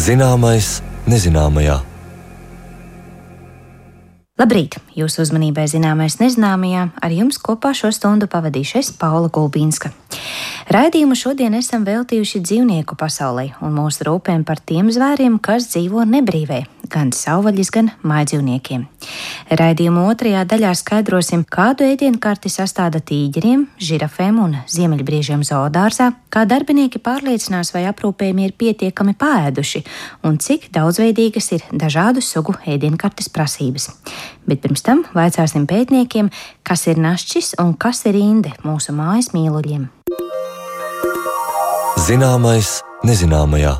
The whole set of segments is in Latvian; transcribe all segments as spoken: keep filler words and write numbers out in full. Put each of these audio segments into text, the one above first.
Zināmais nezināmajā. Labrīt! Jūsu uzmanībai zināmais nezināmajā, ar jums kopā šo stundu pavadīšu es, Paula Gulbinska. Raidījumu šodien esam veltījuši dzīvnieku pasaulē un mūsu rūpēm par tiem zvēriem, kas dzīvo nebrīvē, gan savvaļas, gan mājdzīvniekiem. Raidījuma otrajā daļā skaidrosim, kādu ēdienkarti sastāda tīģeriem, žirafēm un ziemeļbriežiem zoodārzā, kā darbinieki pārliecinās, vai aprūpējumi ir pietiekami paēduši un cik daudzveidīgas ir dažādu sugu ēdienkartes prasības. Bet pirms tam vaicāsim pētniekiem, kas ir našķis un kas ir inde mūsu mājas mīluļiem. Zināmais nezināmajā.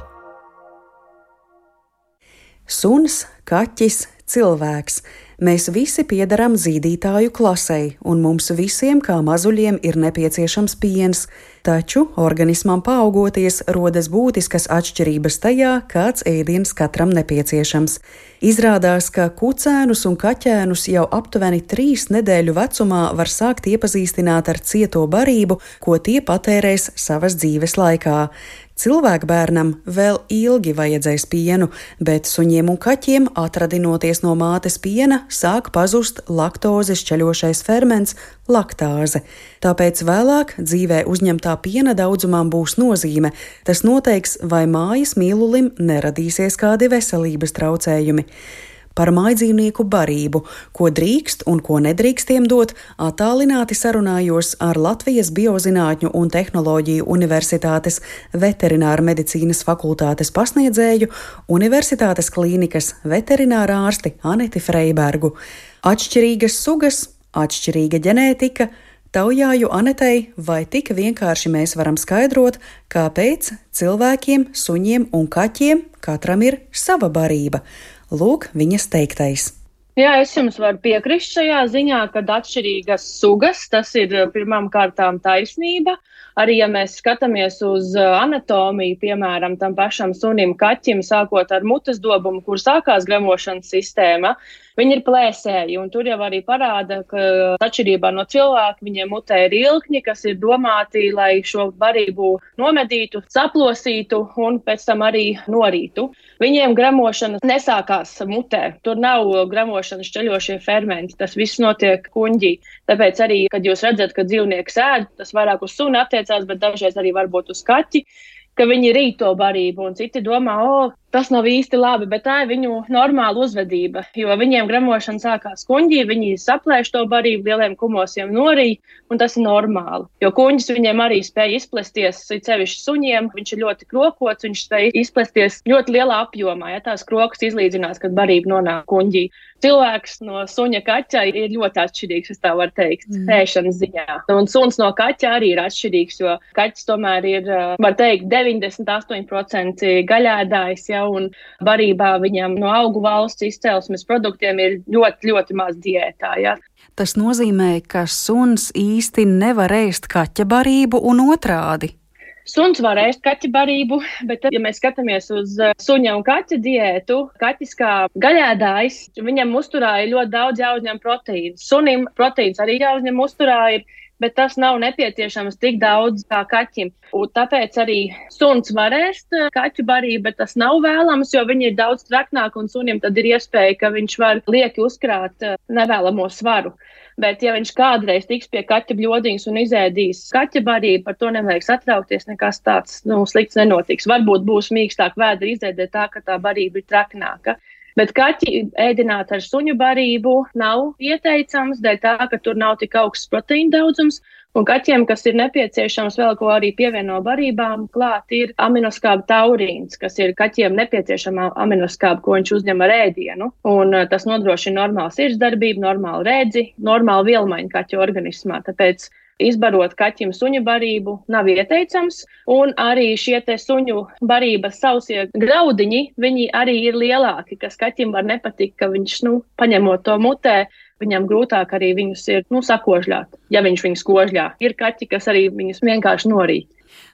Suns, kaķis, cilvēks. Mēs visi piederam zīdītāju klasei, un mums visiem, kā mazuļiem, ir nepieciešams piens, taču organismam paaugoties rodas būtiskas atšķirības tajā, kāds ēdiens katram nepieciešams. Izrādās, ka kucēnus un kaķēnus jau aptuveni trīs nedēļu vecumā var sākt iepazīstināt ar cieto barību, ko tie patērēs savas dzīves laikā. Cilvēkbērnam vēl ilgi vajadzēs pienu, bet suņiem un kaķiem, atradinoties no mātes piena, sāk pazust laktozes šķeļošais ferments laktāze. Tāpēc vēlāk dzīvē uzņemtā piena daudzumam būs nozīme. Tas noteiks, vai mājas mīlulim neradīsies kādi veselības traucējumi. Par mājdzīvnieku barību, ko drīkst un ko nedrīkstiem dot, attālināti sarunājos ar Latvijas Biozinātņu un tehnoloģiju universitātes veterināra medicīnas fakultātes pasniedzēju, Universitātes klīnikas veterinārā ārsti Aneti Freibergu. Atšķirīgas sugas, atšķirīga ģenētika. Taujāju Anetei, vai tik vienkārši mēs varam skaidrot, kāpēc cilvēkiem, suņiem un kaķiem katram ir sava barība? Lūk, viņas teiktais. Jā, es jums varu piekrist šajā ziņā, kad atšķirīgas sugas, tas ir pirmām kārtām taisnība. Arī, ja mēs skatāmies uz anatomiju, piemēram, tam pašam sunim, kaķim, sākot ar mutes dobumu, kur sākās gremošanas sistēma, viņi ir plēsēji, un tur jau arī parāda, ka atšķirībā no cilvēka viņiem mutē ir ilkņi, kas ir domāti, lai šo barību nomedītu, saplosītu un pēc tam arī norītu. Viņiem gremošana nesākās mutē, tur nav gremošanas šķeļošie fermenti, tas viss notiek kuņģī. Tāpēc arī, kad jūs redzat, ka dzīvnieks ēd, tas vairāk uz suni attiecās, bet dažreiz arī varbūt uz kaķi, ka viņi rīt to barību, un citi domā, o, tas nav īsti labi, bet tā ir viņu normāla uzvedība, jo viņiem gremošana sākās kuņģī, viņi saplēš to barību, lieliem kumosiem norīja, un tas ir normāli. Jo kuņģis viņiem arī spēja izplesties, sevišķi suņiem, viņš ir ļoti krokots, viņš spēja izplesties ļoti lielā apjomā, ja tās krokas izlīdzinās, kad barība nonāk kuņģī. Cilvēks no suņa kaķa ir ļoti atšķirīgs, es tā varu teikt, mm. ēšanas ziņā. Un suns no kaķa arī ir atšķirīgs, jo kaķis tomēr ir, var teikt, deviņdesmit astoņi procenti gaļēdājs, ja, un barībā viņam no augu valsts izcelsmes produktiem ir ļoti, ļoti maz diētā. Ja. Tas nozīmē, ka suns īsti nevar ēst kaķa barību un otrādi. Suns var ēst kaķa barību, bet, ja mēs skatāmies uz suņa un kaķa diētu, kaķis kā gaļēdājs, viņam uzturā ir ļoti daudz jāuzņem proteīns. Sunim proteīns arī jāuzņem uzturā ir, bet tas nav nepieciešams tik daudz kā kaķim. Un tāpēc arī suns var ēst kaķu barību, bet tas nav vēlams, jo viņi ir daudz traknāk un sunim tad ir iespēja, ka viņš var lieki uzkrāt nevēlamo svaru. Bet, ja viņš kādreiz tiks pie kaķa bļodiņas un izēdīs kaķa barību, par to nevajag satraukties, nekas tāds nu, slikts nenotiks. Varbūt būs mīkstāk vēdra izēdē tā, ka tā barība ir traknāka. Bet kaķi ēdināt ar suņu barību nav ieteicams, dēļ tā, ka tur nav tik augsts proteīna daudzums. Un kaķiem, kas ir nepieciešams vēl ko arī pievieno barībām, klāt ir aminoskāba taurīns, kas ir kaķiem nepieciešama aminoskāba, ko viņš uzņem ar ēdienu. Un tas nodrošina normālu sirdsdarbību, normālu redzi, normālu vielmaiņu kaķu organismā. Tāpēc izbarot kaķim suņu barību nav ieteicams, un arī šie te suņu barības sausie graudiņi, viņi arī ir lielāki, kas kaķim var nepatikt, ka viņš, nu, paņemot to mutē, viņam grūtāk arī viņus ir, nu, sakožļāt, ja viņš viņus kožļā. Ir kaķi, kas arī viņus vienkārši norīt.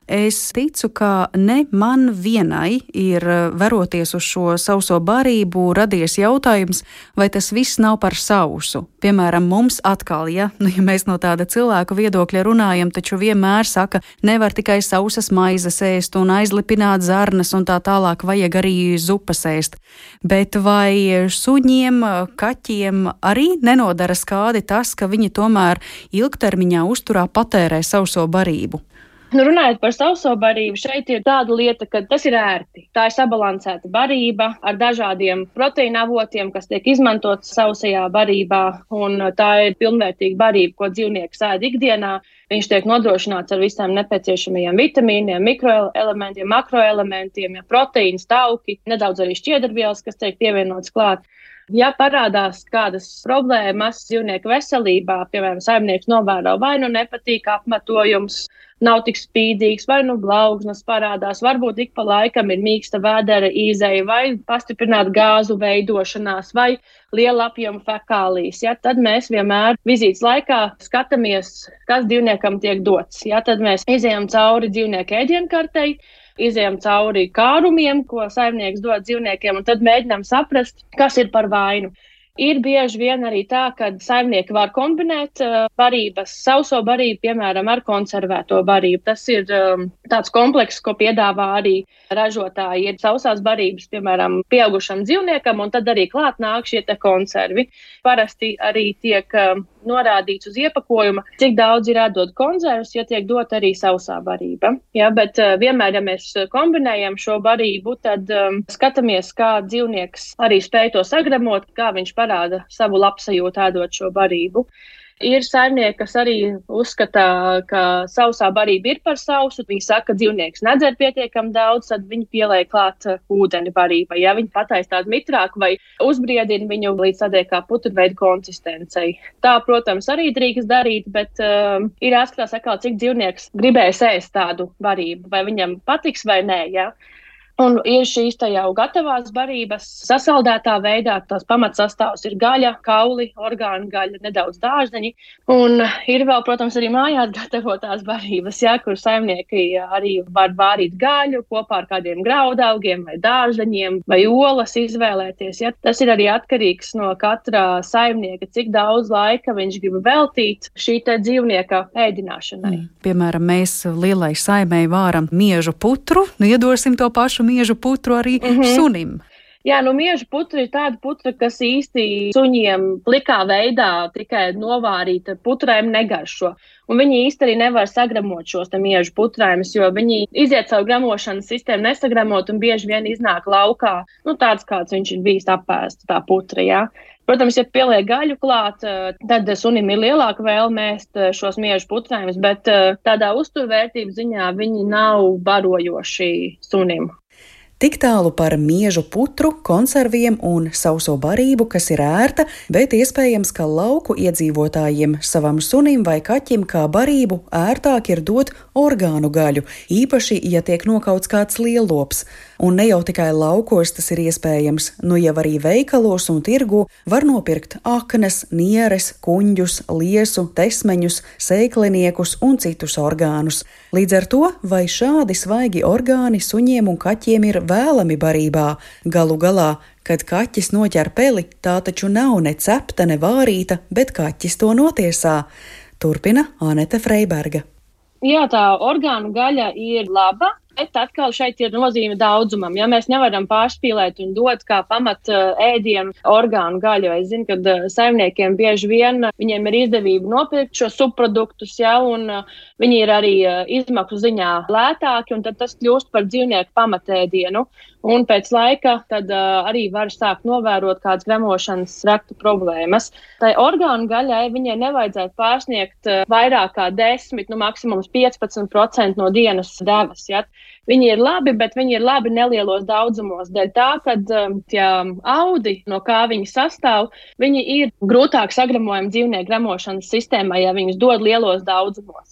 Es ticu, ka ne man vienai ir, veroties uz šo sauso barību, radies jautājums, vai tas viss nav par sausu. Piemēram, mums atkal, ja, nu, ja mēs no tāda cilvēku viedokļa runājam, taču vienmēr saka, nevar tikai sausas maizes ēst un aizlipināt zarnas un tā tālāk, vajag arī zupas ēst. Bet vai suņiem, kaķiem arī nenodara skādi tas, ka viņi tomēr ilgtermiņā uzturā patērē sauso barību? Nu, runājot par sauso barību, šeit ir tāda lieta, ka tas ir ērti. Tā ir sabalansēta barība ar dažādiem proteīna avotiem, kas tiek izmantots sausajā barībā, un tā ir pilnvērtīga barība, ko dzīvnieks ēd ikdienā. Viņš tiek nodrošināts ar visiem nepieciešamajiem vitamīniem, mikroelementiem, makroelementiem, ja proteīns, tauki, nedaudz arī šķiedrvielas, kas tiek pievienots klāt. Ja parādās kādas problēmas dzīvnieku veselībā, piemēram, saimnieks novēro vai nu nepatīk apmetojums, nav tik spīdīgs, vai nu blaugsnas parādās, varbūt ik pa laikam ir mīksta vēdera īzeja vai pastiprināt gāzu veidošanās vai liela apjoma fekālijas. Ja, tad mēs vienmēr vizītes laikā skatāmies, kas dzīvniekam tiek dots. Ja, tad mēs izejam cauri dzīvnieku ēdienkartei, izejam cauri kārumiem, ko saimnieks dod dzīvniekiem, un tad mēģinām saprast, kas ir par vainu. Ir bieži vien arī tā, ka saimnieki var kombinēt uh, barības, sauso barību, piemēram, ar konservēto barību. Tas ir um, tāds komplekss, ko piedāvā arī ražotāji. Ir sausās barības, piemēram, pieaugušam dzīvniekam, un tad arī klāt nāk šie te konservi. Parasti arī tiek um, norādīts uz iepakojuma, cik daudz ir jādod konservus, ja tiek dot arī sausā barība. Ja, bet uh, vienmēr, ja mēs kombinējam šo barību, tad um, skatāmies, kā dzīvnieks arī spēj to sagremot, kā viņš parāda savu labsajūtu ēdot šo barību. Ir saimnieki, kas arī uzskata, ka sausā barība ir par sausu. Viņi saka, ka dzīvnieks nedzer pietiekam daudz, tad viņi pieliek klāt ūdeni barībai. Ja viņi pataisa tādu mitrāku vai uzbriedina viņu līdz tādai kā puturveidu konsistencei. Tā, protams, arī drīkst darīt, bet um, ir jāskatās atkal, cik dzīvnieks gribēs ēst tādu barību, vai viņam patiks vai nē. Ja? Un ir šīs tā jau gatavās barības sasaldētā veidā, tās pamatsastāvs ir gaļa, kauli, orgānu gaļa, nedaudz dārzeņi. Un ir vēl, protams, arī mājās gatavotās barības, ja, kur saimnieki arī var vārīt gaļu kopā ar kādiem graudaugiem vai dārzeņiem vai olas izvēlēties. Ja. Tas ir arī atkarīgs no katra saimnieka, cik daudz laika viņš grib veltīt šī te dzīvnieka ēdināšanai. Mm. Piemēram, mēs lielai saimei vāram miežu putru, nu iedosim to pašu miežu putru arī mm-hmm. sunim. Jā, nu mieža putra ir tāda putra, kas īsti suņiem plikā veidā tikai novārīta putrēm negaršo. Un viņi īsti arī nevar sagremot šos te miežu putrējumus, jo viņi iziet savu gremošanas sistēmu nesagremot un bieži vien iznāk laukā, nu tāds kāds viņš ir bijis apēsta tā putra, jā. Protams, ja pieliek gaļu klāt, tad sunim ir lielāka vēlme ēst šos miežu putrējumus, bet tādā uzturvērtības ziņā viņi nav barojoši sunim. Tik tālu par miežu putru, konserviem un sauso barību, kas ir ērta, bet iespējams, ka lauku iedzīvotājiem savam sunim vai kaķim kā barību ērtāk ir dot orgānu gaļu, īpaši, ja tiek nokauts kāds lielops. Un ne jau tikai laukos tas ir iespējams, nu jau arī veikalos un tirgu var nopirkt aknas, nieres, kuņģus, liesu, tesmeņus, sēkliniekus un citus orgānus. Līdz ar to, vai šādi svaigi orgāni suņiem un kaķiem ir vēlami barībā? Galu galā, kad kaķis noķer peli, tā taču nav ne cepta, ne vārīta, bet kaķis to notiesā. Turpina Anete Freiberga. Jā, tā orgānu gaļa ir laba, bet atkal šeit ir nozīme daudzumam. Ja mēs nevaram pārspīlēt un dot kā pamat ēdienu orgānu gaļu, es zinu, ka saimniekiem bieži vien viņiem ir izdevība nopirkt šo subproduktus, ja, un viņi ir arī izmaksu ziņā lētāki, un tad tas kļūst par dzīvnieku pamatēdienu. Un pēc laika tad uh, arī var sākt novērot kādas gremošanas traktu problēmas. Tai orgānu gaļai viņai nevajadzētu pārsniegt uh, vairāk kā desmit, nu maksimums piecpadsmit procenti no dienas devas. Ja? Viņi ir labi, bet viņi ir labi nelielos daudzumos. Dēļ tā, kad um, tie audi, no kā viņi sastāv, viņi ir grūtāk sagremojami dzīvnieku gremošanas sistēmā, ja viņus dod lielos daudzumos.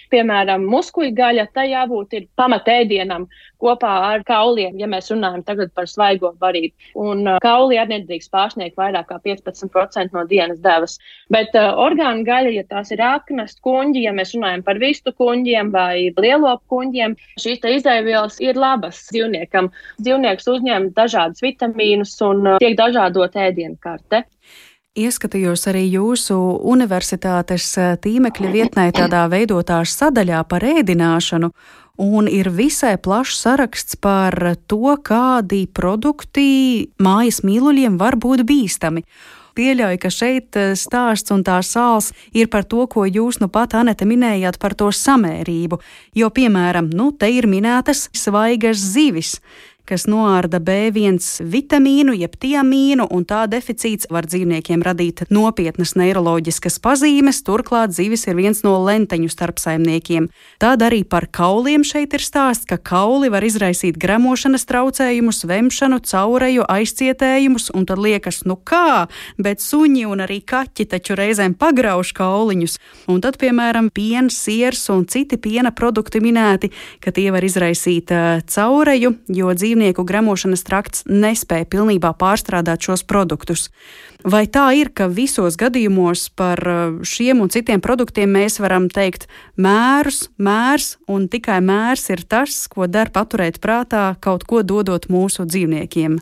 Piemēram, muskuļgaļa, tai jābūt ir pamatēdienam kopā ar kauliem, ja mēs runājam tagad par svaigo barību. Un uh, kauli arī nedrīkst pārsniegt vairāk kā piecpadsmit procenti no dienas devas. Bet uh, orgānu gaļa, ja tās ir aknas, kuņģi, ja mēs runājam par vistu kuņģiem vai lielopu kuņģiem, šīs te izaivielas ir labas dzīvniekam. Dzīvnieks uzņem dažādas vitamīnus un uh, tiek dažādot ēdienu karte. Ieskatījos arī jūsu universitātes tīmekļa vietnē tādā veidotā sadaļā par ēdināšanu, un ir visai plašs saraksts par to, kādi produkti mājas mīluļiem var būt bīstami. Pieļauju, ka šeit stāsts un tā sāls ir par to, ko jūs nu pat, Anete, minējāt par to samērību, jo, piemēram, nu, te ir minētas svaigas zivis, kas noārda B viens vitamīnu, jeb tiamīnu, un tā deficīts var dzīvniekiem radīt nopietnas neiroloģiskas pazīmes, turklāt zivis ir viens no lenteņu starpsaimniekiem. Tad arī par kauliem šeit ir stāsts, ka kauli var izraisīt gremošanas traucējumus, vemšanu, caureju, aizcietējumus, un tad liekas, nu kā, bet suņi un arī kaķi taču reizēm pagrauž kauliņus. Un tad, piemēram, piens, siers un citi piena produkti minēti, ka tie var izraisīt uh, caureju, jo dzīvnieki Dzīvnieku gremošanas trakts nespēja pilnībā pārstrādāt šos produktus. Vai tā ir, ka visos gadījumos par šiem un citiem produktiem mēs varam teikt mērus, mērs, un tikai mērs ir tas, ko der paturēt prātā, kaut ko dodot mūsu dzīvniekiem?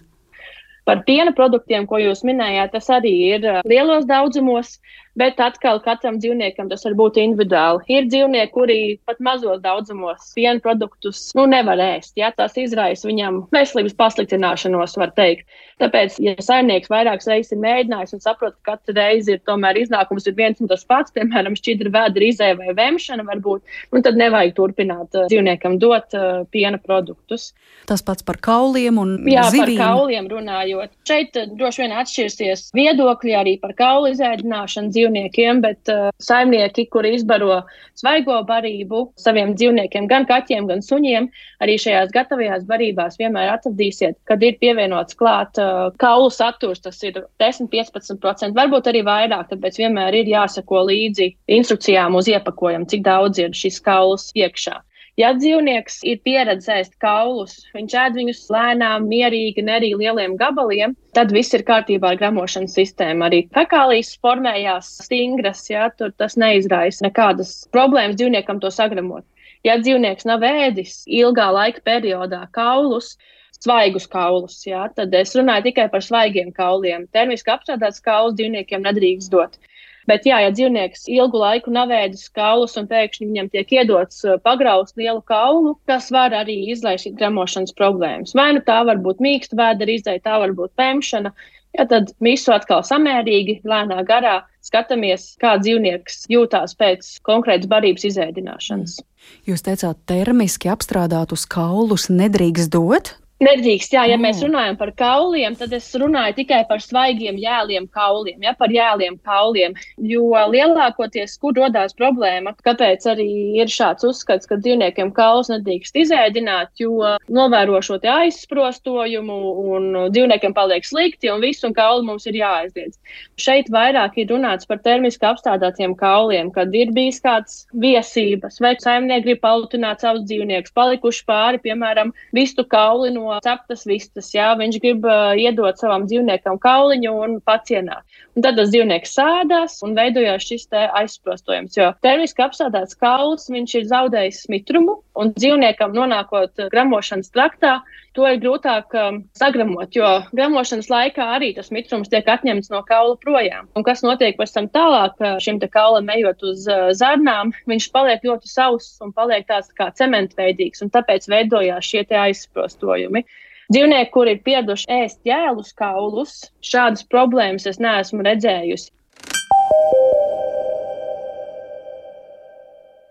Par piena produktiem, ko jūs minējāt, tas arī ir lielos daudzumos, bet atkal katram dzīvniekam tas var būt individuāli. Ir dzīvnieki, kuri pat mazos daudzumos piena produktus nu, nevar ēst. Ja? Tas izraisa viņam veselības pasliktināšanos, var teikt. Tāpēc, ja saimnieks vairākas reizes ir mēģinājis un saprot, ka katru reizi ir tomēr iznākums ir viens un tas pats, piemēram, šķidra vēdra izēja vai vemšana varbūt, un tad nevajag turpināt uh, dzīvniekam dot uh, piena produktus. Tas pats par kauliem un Jā, zivīm. Par kauliem runājot. Šeit uh, droši vien atšķirsies viedokļi arī par kaulu izēdināšanu dzīvniekiem, bet uh, saimnieki, kuri izbaro svaigo barību saviem dzīvniekiem, gan kaķiem, gan suņiem, arī šajās gatavajās barībās vienmēr atradīsiet, kad ir pievienots klāt uh, kaulu saturs, tas ir desmit līdz piecpadsmit procenti, varbūt arī vairāk, tāpēc vienmēr ir jāsako līdzi instrukcijām uz iepakojumu, cik daudz ir šis kauls iekšā. Ja dzīvnieks ir pieredzējis kaulus, viņš ēd viņus lēnām, mierīgi, ne arī lieliem gabaliem, tad viss ir kārtībā ar gremošanas sistēmu. Arī fekālijas formējās stingras, ja, tur tas neizraisa nekādas problēmas dzīvniekam to sagremot. Ja dzīvnieks nav ēdis ilgā laika periodā kaulus, svaigus kaulus, ja, tad es runāju tikai par svaigiem kauliem. Termiski apstrādāts kaulus dzīvniekiem nedrīkst dot. Bet jā, ja dzīvnieks ilgu laiku nav ēdis kaulus un pēkšņi viņam tiek iedots pagraust lielu kaulu, tas var arī izraisīt gremošanas problēmas. Vai nu tā var būt mīksta vēdera izēja, tā var būt pemšana, ja tad visu atkal samērīgi, lēnā garā skatāmies, kā dzīvnieks jūtās pēc konkrētas barības izēdināšanas. Jūs teicāt, termiski apstrādātus kaulus nedrīkst dot? Nedrīkst, jā, ja mēs runājam par kauliem, tad es runāju tikai par svaigiem jēliem kauliem, ja, par jēliem kauliem, jo lielākoties, kur rodās problēma, kāpēc arī ir šāds uzskats, ka dzīvniekiem kaulus nedrīkst izēdināt, jo novēro šo te aizsprostojumu un dzīvniekiem paliek slikti un visu un kauli mums ir jāaizliedz. Šeit vairāk ir runāts par termiski apstādātiem kauliem, kad ir bijis kāds viesības vai saimnieki grib palutināt savus dzīvniekus, palikuši pāri, piemēram, vistu kauli no ceptas vistas, jā, viņš grib uh, iedot savam dzīvniekam kauliņu un pacienāt. Un tad tas dzīvnieks sēdās un veidojās šis te aizsprostojums, jo termiski apsādāts kauls, viņš ir zaudējis mitrumu, un dzīvniekam nonākot gremošanas traktā, to ir grūtāk um, sagremot, jo gremošanas laikā arī tas mitrums tiek atņemts no kaula projām. Un kas notiek pēc tam tālāk, šim te kaulam ejot uz uh, zarnām, viņš paliek ļoti sauss un paliek tāds kā cementveidīgs, un tāpēc veidojās šie te aizsprostojumi. Dzīvnieki, kuri ir pieraduši ēst jēlus kaulus, šādas problēmas es neesmu redzējusi.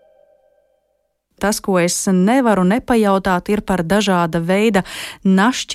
Tas, ko es nevaru nepajautāt, ir par dažāda veida našķiem.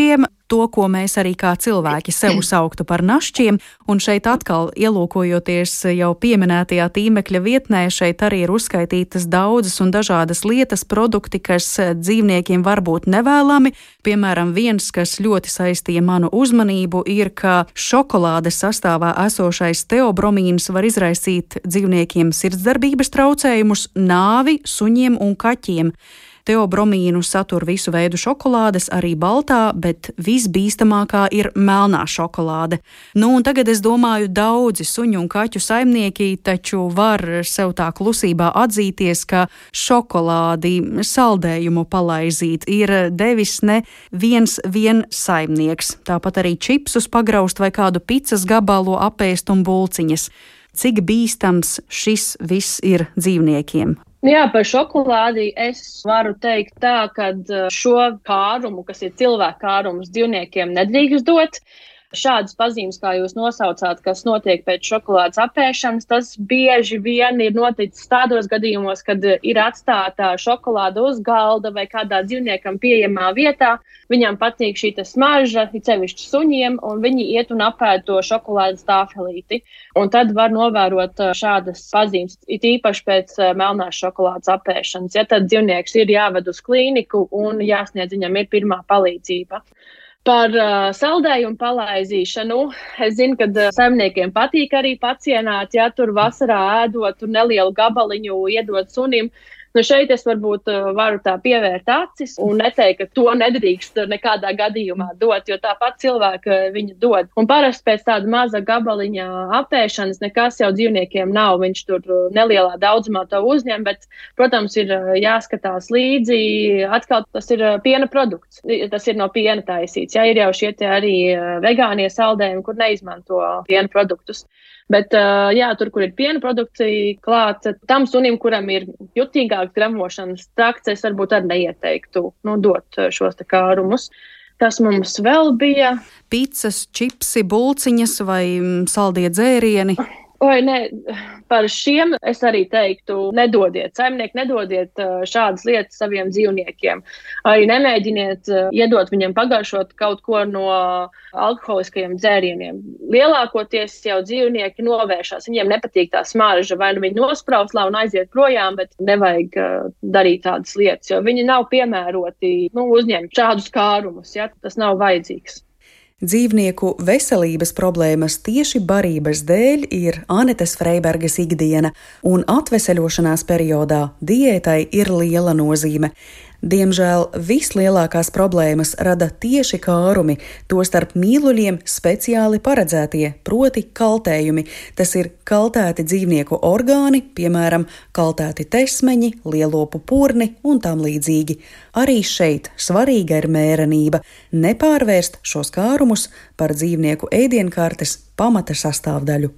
to, ko mēs arī kā cilvēki sev sauktu par našķiem, un šeit atkal ielūkojoties jau pieminētajā tīmekļa vietnē, šeit arī ir uzskaitītas daudzas un dažādas lietas, produkti, kas dzīvniekiem var būt nevēlami. Piemēram, viens, kas ļoti saistīja manu uzmanību, ir, ka šokolādes sastāvā esošais teobromīns var izraisīt dzīvniekiem sirdsdarbības traucējumus, nāvi, suņiem un kaķiem. Teobromīnu satur visu veidu šokolādes, arī baltā, bet visbīstamākā ir melnā šokolāde. Nu, un tagad es domāju, daudzi suņu un kaķu saimnieki taču var sev tā klusībā atzīties, ka šokolādi saldējumu palaizīt ir devis ne viens vien saimnieks. Tāpat arī čipsus pagraust vai kādu picas gabalu apēst un bulciņas. Cik bīstams šis viss ir dzīvniekiem? Jā, par šokolādi es varu teikt tā, ka šo kārumu, kas ir cilvēku kārums, dzīvniekiem nedrīkst dot. Šādas pazīmes, kā jūs nosaucāt, kas notiek pēc šokolādes apēšanas, tas bieži vien ir noticis tādos gadījumos, kad ir atstāta šokolāde uz galda vai kādā dzīvniekam pieejamā vietā. Viņam patīk šī smarža, it sevišķi suņiem, un viņi iet un apēd to šokolādes tāfelīti. Un tad var novērot šādas pazīmes, it īpaši pēc melnās šokolādes apēšanas. Ja tad dzīvnieks ir jāved uz klīniku un jāsniedz viņam ir pirmā palīdzība. Par uh, saldējumu palaizīšanu, es zinu, ka uh, saimniekiem patīk arī pacienāt, ja tur vasarā ēdot un nelielu gabaliņu iedot sunim. Nu šeit es varbūt uh, varu tā pievērt acis un neteikt, ka to nedrīkst nekādā gadījumā dot, jo tāpat cilvēki viņu dod. Un parasti pēc tāda maza gabaliņa apēšanas nekas jau dzīvniekiem nav, viņš tur nelielā daudzumā to uzņem, bet, protams, ir jāskatās līdzi, atkal tas ir piena produkts, tas ir no piena taisīts, ja ir jau šie te arī vegānie saldējumi, kur neizmanto piena produktus. Bet, jā, tur, kur ir piena produkcija klāt, tam sunim, kuram ir jutīgāks gremošanas trakts, es varbūt arī neieteiktu nu, dot šos te kārumus. Tas mums vēl bija. Picas, čipsi, bulciņas vai saldie dzērieni? Oi, nē, par šiem es arī teiktu, nedodiet, saimnieki, nedodiet šādas lietas saviem dzīvniekiem. Arī nemēģiniet iedot viņiem pagaršot kaut ko no alkoholiskajiem dzērieniem. Lielākoties jau dzīvnieki novēršās, viņiem nepatīk tā smarža, vai nu viņi nosprauslā un aiziet projām, bet nevajag darīt tādas lietas, jo viņi nav piemēroti nu, uzņemt šādus kārumus, ja, tas nav vajadzīgs. Dzīvnieku veselības problēmas tieši barības dēļ ir Anetes Freibergas ikdiena, un atveseļošanās periodā diētai ir liela nozīme. Diemžēl vislielākās problēmas rada tieši kārumi, tostarp mīluļiem speciāli paredzētie, proti kaltējumi. Tas ir kaltēti dzīvnieku orgāni, piemēram, kaltēti tesmeņi, lielopu purni un tam līdzīgi. Arī šeit svarīga ir mērenība, nepārvērst šos kārumus par dzīvnieku ēdienkartes pamata sastāvdaļu.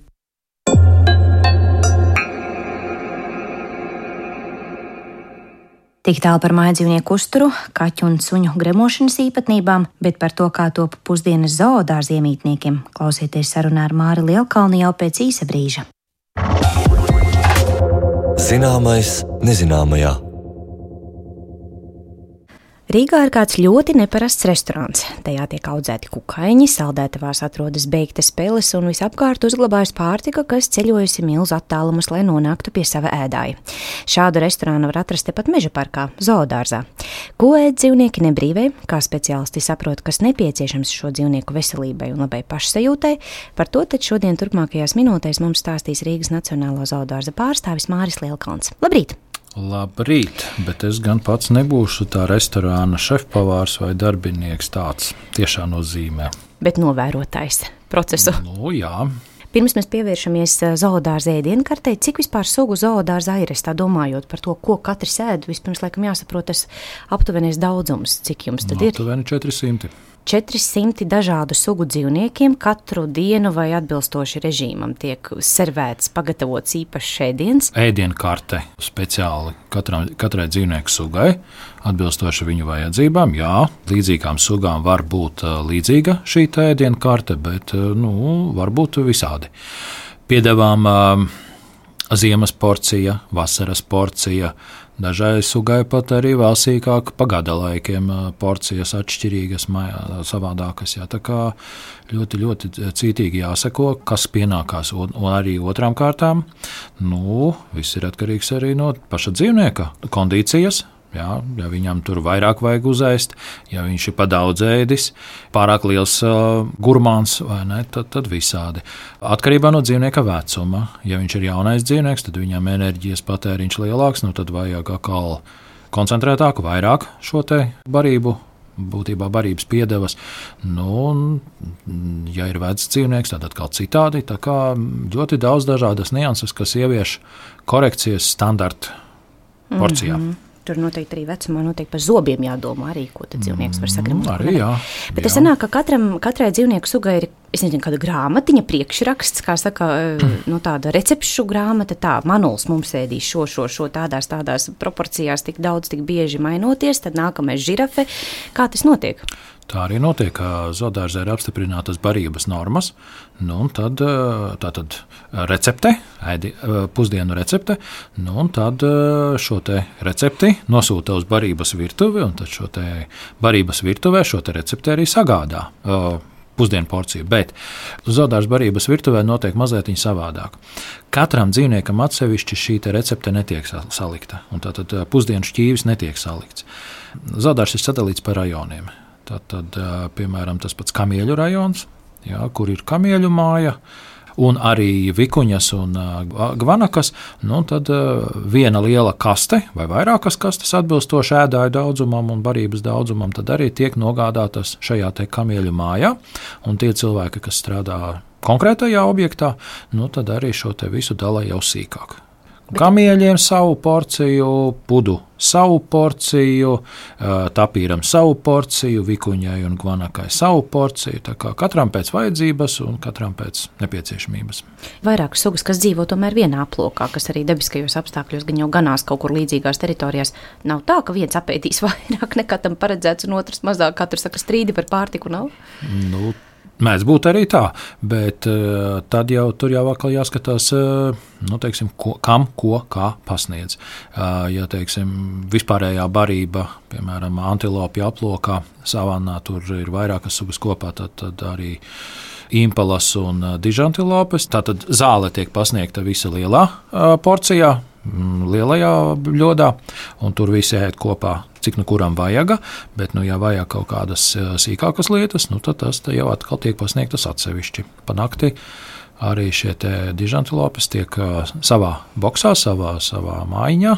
Tik tālu par mājdzīvnieku uzturu, kaķu un suņu gremošanas īpatnībām, bet par to, kā top pusdienas zoodārza iemītniekiem, klausieties sarunā ar Māri Lielkalni jau pēc īsa brīža. Zināmais nezināmajā. Rīgā ir kāds ļoti neparasts restorāns. Tajā tiek audzēti kukaiņi, saldētavās atrodas beigtas peles un visapkārt uzglabājas pārtika, kas ceļojusi milzu attālumus, lai nonāktu pie sava ēdāja. Šādu restorānu var atrast tepat Meža parkā, zoodārzā. Ko ēd dzīvnieki nebrīvē, kā speciālisti saprot, kas nepieciešams šo dzīvnieku veselībai un labai pašsajūtai, par to tad šodien turpmākajās minūtēs mums stāstīs Rīgas Nacionālo zoodārza pārstāvis Māris Lielkalns. Labrīt! Labrīt, bet es gan pats nebūšu tā restorāna šefpavārs vai darbinieks tāds tiešā nozīmē. Bet novērotājs procesu. Nu, jā. Pirms mēs pievēršamies zoodārza ēdienkartei, cik vispār sugu zoodārzā ir? Es tā domājot par to, ko katrs ēd, vispirms laikam jāsaprot tas aptuvenais daudzums, cik jums tad ir? Aptuveni četri simti. četri simti dažādu sugu dzīvniekiem katru dienu vai atbilstoši režīmam tiek servēts, pagatavots īpašs ēdiens. Ēdienkarte speciāli katram, katrai dzīvnieku sugai, atbilstoši viņu vajadzībām. Jā, līdzīgām sugām var būt līdzīga šī ēdienkarte, bet nu, var būt visādi. Piedāvām uh, ziemas porcija, vasaras porcija, Dažai sugai pat arī vēl sīkāk pagada laikiem porcijas atšķirīgas, savādākas. Jā. Tā kā ļoti, ļoti cītīgi jāseko, kas pienākās. Un, un arī otrām kārtām, nu, viss ir atkarīgs arī no paša dzīvnieka kondīcijas. Jā, ja viņam tur vairāk vajag uzēst, ja viņš ir padaudz ēdis, pārāk liels uh, gurmāns vai ne, tad, tad visādi. Atkarībā no dzīvnieka vecuma, ja viņš ir jaunais dzīvnieks, tad viņam enerģijas patēriņš lielāks, nu tad vajag atkal koncentrētāku, vairāk šo te barību, būtībā barības piedevas. Nu, ja ir vecs dzīvnieks, tad atkal citādi, tā kā ļoti daudz dažādas nianses, kas ievieš korekcijas standarta porcijā. Mm-hmm. Tur noteikti arī vecumā noteikti par zobiem jādomā arī, ko tad dzīvnieks var sagrimt. Mm, arī, jā. Bet tas sanāk, ka katram, katrai dzīvnieku sugai ir, es nezinu, kāda grāmatiņa, priekšraksts, kā saka, no tāda recepšu grāmata, tā, manuls mums ēdīs šo, šo, šo, tādās, tādās proporcijās, tik daudz, tik bieži mainoties, tad nākamais žirafe. Kā tas notiek? Tā arī notiek, ka zoodārzā ir apstiprinātas barības normas, nu, un tad tātad recepte, ēdi, pusdienu recepte, nu, un tad šo te recepti nosūta uz barības virtuvi, un tad šo te barības virtuvē šo te recepti arī sagādā pusdienu porciju, bet zoodārza barības virtuvē notiek mazliet savādāk. Katram dzīvniekam atsevišķi šī te recepte netiek salikta, un tātad pusdienu šķīvis netiek salikts. Zoodārzs ir sadalīts par rajoniem. Tad, piemēram, tas pats kamieļu rajons, jā, kur ir kamieļu māja, un arī vikuņas un gvanakas. Nu, tad viena liela kaste vai vairākas kastes atbilstoši ēdāju daudzumam un barības daudzumam, tad arī tiek nogādātas šajā te kamieļu mājā. Un tie cilvēki, kas strādā konkrētajā objektā, nu, tad arī šo te visu dala jau sīkāk. Kamieļiem savu porciju, pudu savu porciju, tapīram savu porciju, vikuņai un gvanakai savu porciju. Tā kā katram pēc vajadzības un katram pēc nepieciešamības. Vairākas sugas, kas dzīvo tomēr vienā aplokā, kas arī dabiskajos apstākļos gan jau ganās kaut kur līdzīgās teritorijās, nav tā, ka viens apēdīs vairāk nekā tam paredzēts un otrs mazāk, katrs saka strīdi par pārtiku nav? Nu, mēdz būt arī tā, bet uh, tad jau tur jau atkal jāskatās, uh, nu, teiksim, ko, kam, ko, kā pasniedz. Uh, ja, teiksim, vispārējā barība, piemēram, antilopja aplokā, savannā, tur ir vairākas sugas kopā, tad, tad arī impalas un uh, dižantilopes. Tātad zāle tiek pasniegta visa lielā uh, porcijā, lielajā bļodā, un tur visi ēd kopā, cik nu kuram vajaga, bet, nu, ja vajag kaut kādas sīkākas lietas, nu, tad tas jau atkal tiek pasniegtas atsevišķi. Pa nakti arī šie te dižantilopes tiek savā boksā, savā, savā mājiņā,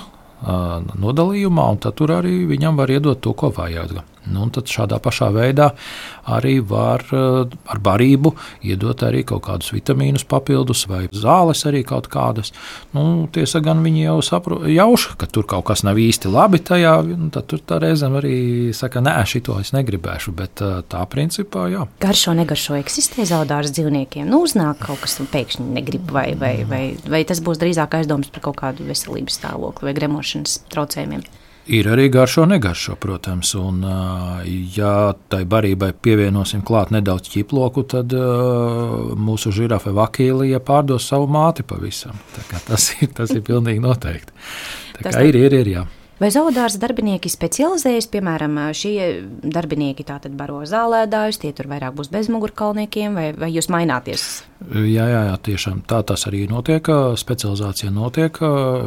nodalījumā, un tad tur arī viņam var iedot to, ko vajag. Nu, un tad šādā pašā veidā arī var ar barību iedot arī kaut kādus vitamīnus papildus vai zāles arī kaut kādas. Nu, tiesa gan viņi jau sapro, jauš, ka tur kaut kas nav īsti labi tajā, tad tur tā reizēm arī saka, nē, šito es negribēšu, bet tā principā, jā. Garšo, negaršo eksistē zoodārza dzīvniekiem? Nu, uznāk kaut kas un pēkšņi negrib, vai, vai, vai, vai tas būs drīzāk aizdomas par kaut kādu veselības stāvokli vai gremošanas traucējumiem? Ir arī garšo, negaršo, protams, un ja tai barībai pievienosim klāt nedaudz ķiploku, tad uh, mūsu žirafe Vakīlija pārdos savu māti pavisam. Tā kā tas ir, tas ir pilnīgi noteikti. Tā kā ir, ir, ir, jā. Vai zoodārza darbinieki specializējas, piemēram, šie darbinieki tātad baro zālēdājus, tie tur vairāk būs bezmugurkalniekiem, vai, vai jūs maināties? Jā, jā, jā, tiešām tā tas arī notiek, specializācija notiek.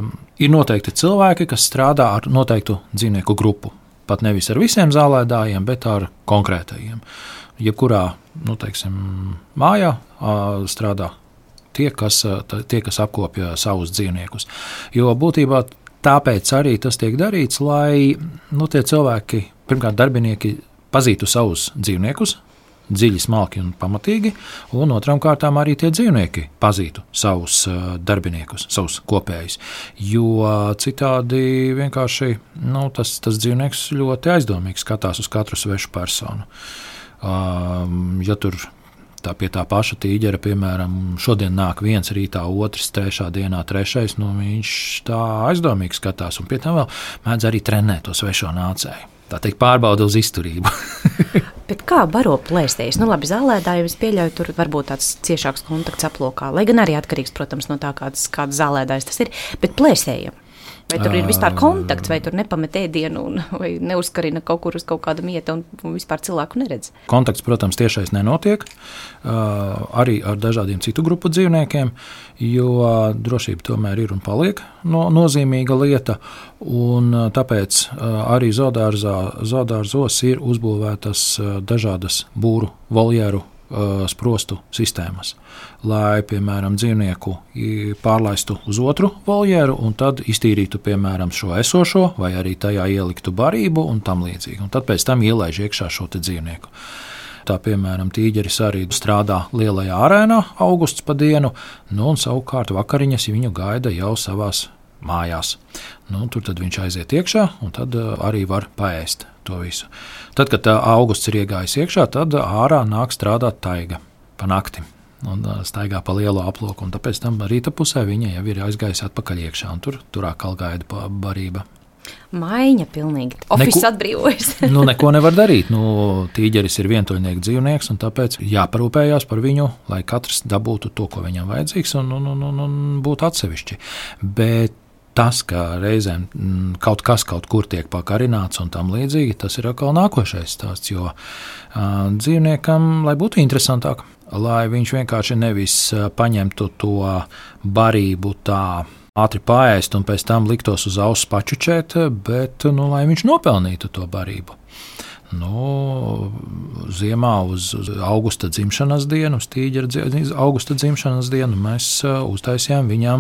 Ir noteikti cilvēki, kas strādā ar noteiktu dzīvnieku grupu. Pat nevis ar visiem zālēdājiem, bet ar konkrētajiem. Jebkurā, nu, teiksim, mājā strādā tie, kas, tie, kas apkopja savus dzīvniekus. Jo būtībā tāpēc arī tas tiek darīts, lai, nu, tie cilvēki, pirmkārt, darbinieki pazītu savus dzīvniekus, dziļi, smalki un pamatīgi, un otram kārtām arī tie dzīvnieki pazītu savus darbiniekus, savus kopējus. Jo citādi vienkārši, nu, tas, tas dzīvnieks ļoti aizdomīgi skatās uz katru svešu personu. Um, ja tur tā pie tā paša tīģera, piemēram, šodien nāk viens, rītā otrs, trešā dienā trešais, nu, viņš tā aizdomīgi skatās, un pie tam vēl mēdz arī trenēt to svešo nācēju. Tā teikt, pārbauda uz izturību. Bet kā baro plēstējs? Nu, labi, zālēdāji es pieļauju, tur varbūt tāds ciešāks kontakts aplokā, lai gan arī atkarīgs, protams, no tā, kāds, kāds zālēdājs tas ir, bet plēstējiem? Vai tur ir vispār kontakts, vai tur nepamet ēdienu, un, vai neuzkarina kaut kur uz kaut kāda mieta, un, un vispār cilvēku neredz? Kontakts, protams, tiešais nenotiek, arī ar dažādiem citu grupu dzīvniekiem, jo drošība tomēr ir un paliek no, nozīmīga lieta, un tāpēc arī zoodārzā, zoodārzos ir uzbūvētas dažādas būru voljēru sprostu sistēmas, lai, piemēram, dzīvnieku pārlaistu uz otru voljēru un tad iztīrītu, piemēram, šo esošo vai arī tajā ieliktu barību un tam līdzīgi. Un tad pēc tam ielaiž iekšā šo te dzīvnieku. Tā, piemēram, tīģeris arī strādā lielajā arēnā augusts pa dienu, nu un savukārt vakariņas viņu gaida jau savās mājās. Nu, tur tad viņš aiziet iekšā un tad arī var paēst to visu. Tad, kad augusts ir iegājis iekšā, tad ārā nāk strādāt taiga pa nakti un staigā pa lielo aploku, un tāpēc tam rīta pusē viņa jau ir aizgājis atpakaļ iekšā, un tur, tur atkal gaida barība. Maiņa pilnīgi. Ofis atbrīvojas. nu, neko nevar darīt. Nu, tīģeris ir vientuļnieku dzīvnieks, un tāpēc jāparūpējās par viņu, lai katrs dabūtu to, ko viņam vajadzīgs, un, un, un, un, un būtu atsevišķi. Bet tas, ka reizēm kaut kas kaut kur tiek pakarināts un tam līdzīgi, tas ir atkal nākošais stāsts, jo uh, dzīvniekam, lai būtu interesantāk, lai viņš vienkārši nevis paņemtu to barību tā ātri paēst un pēc tam liktos uz auss pačučēt, bet nu, lai viņš nopelnītu to barību. Nu, ziemā uz, uz augusta dzimšanas dienu, uz tīģera augusta dzimšanas dienu mēs uztaisījām viņam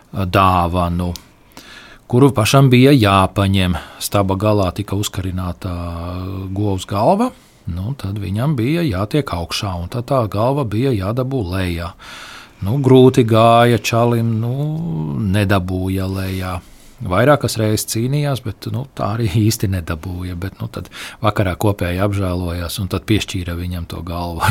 dāvanu, kuru pašam bija jāpaņem. Staba galā tika uzkarināta govs galva, nu, tad viņam bija jātiek augšā, un tad tā galva bija jādabū lejā. Nu, grūti gāja čalim, nu, nedabūja lejā. Vairākas reizes cīnījās, bet nu, tā arī īsti nedabūja. Bet, nu, tad vakarā kopēji apžēlojās un tad piešķīra viņam to galvu.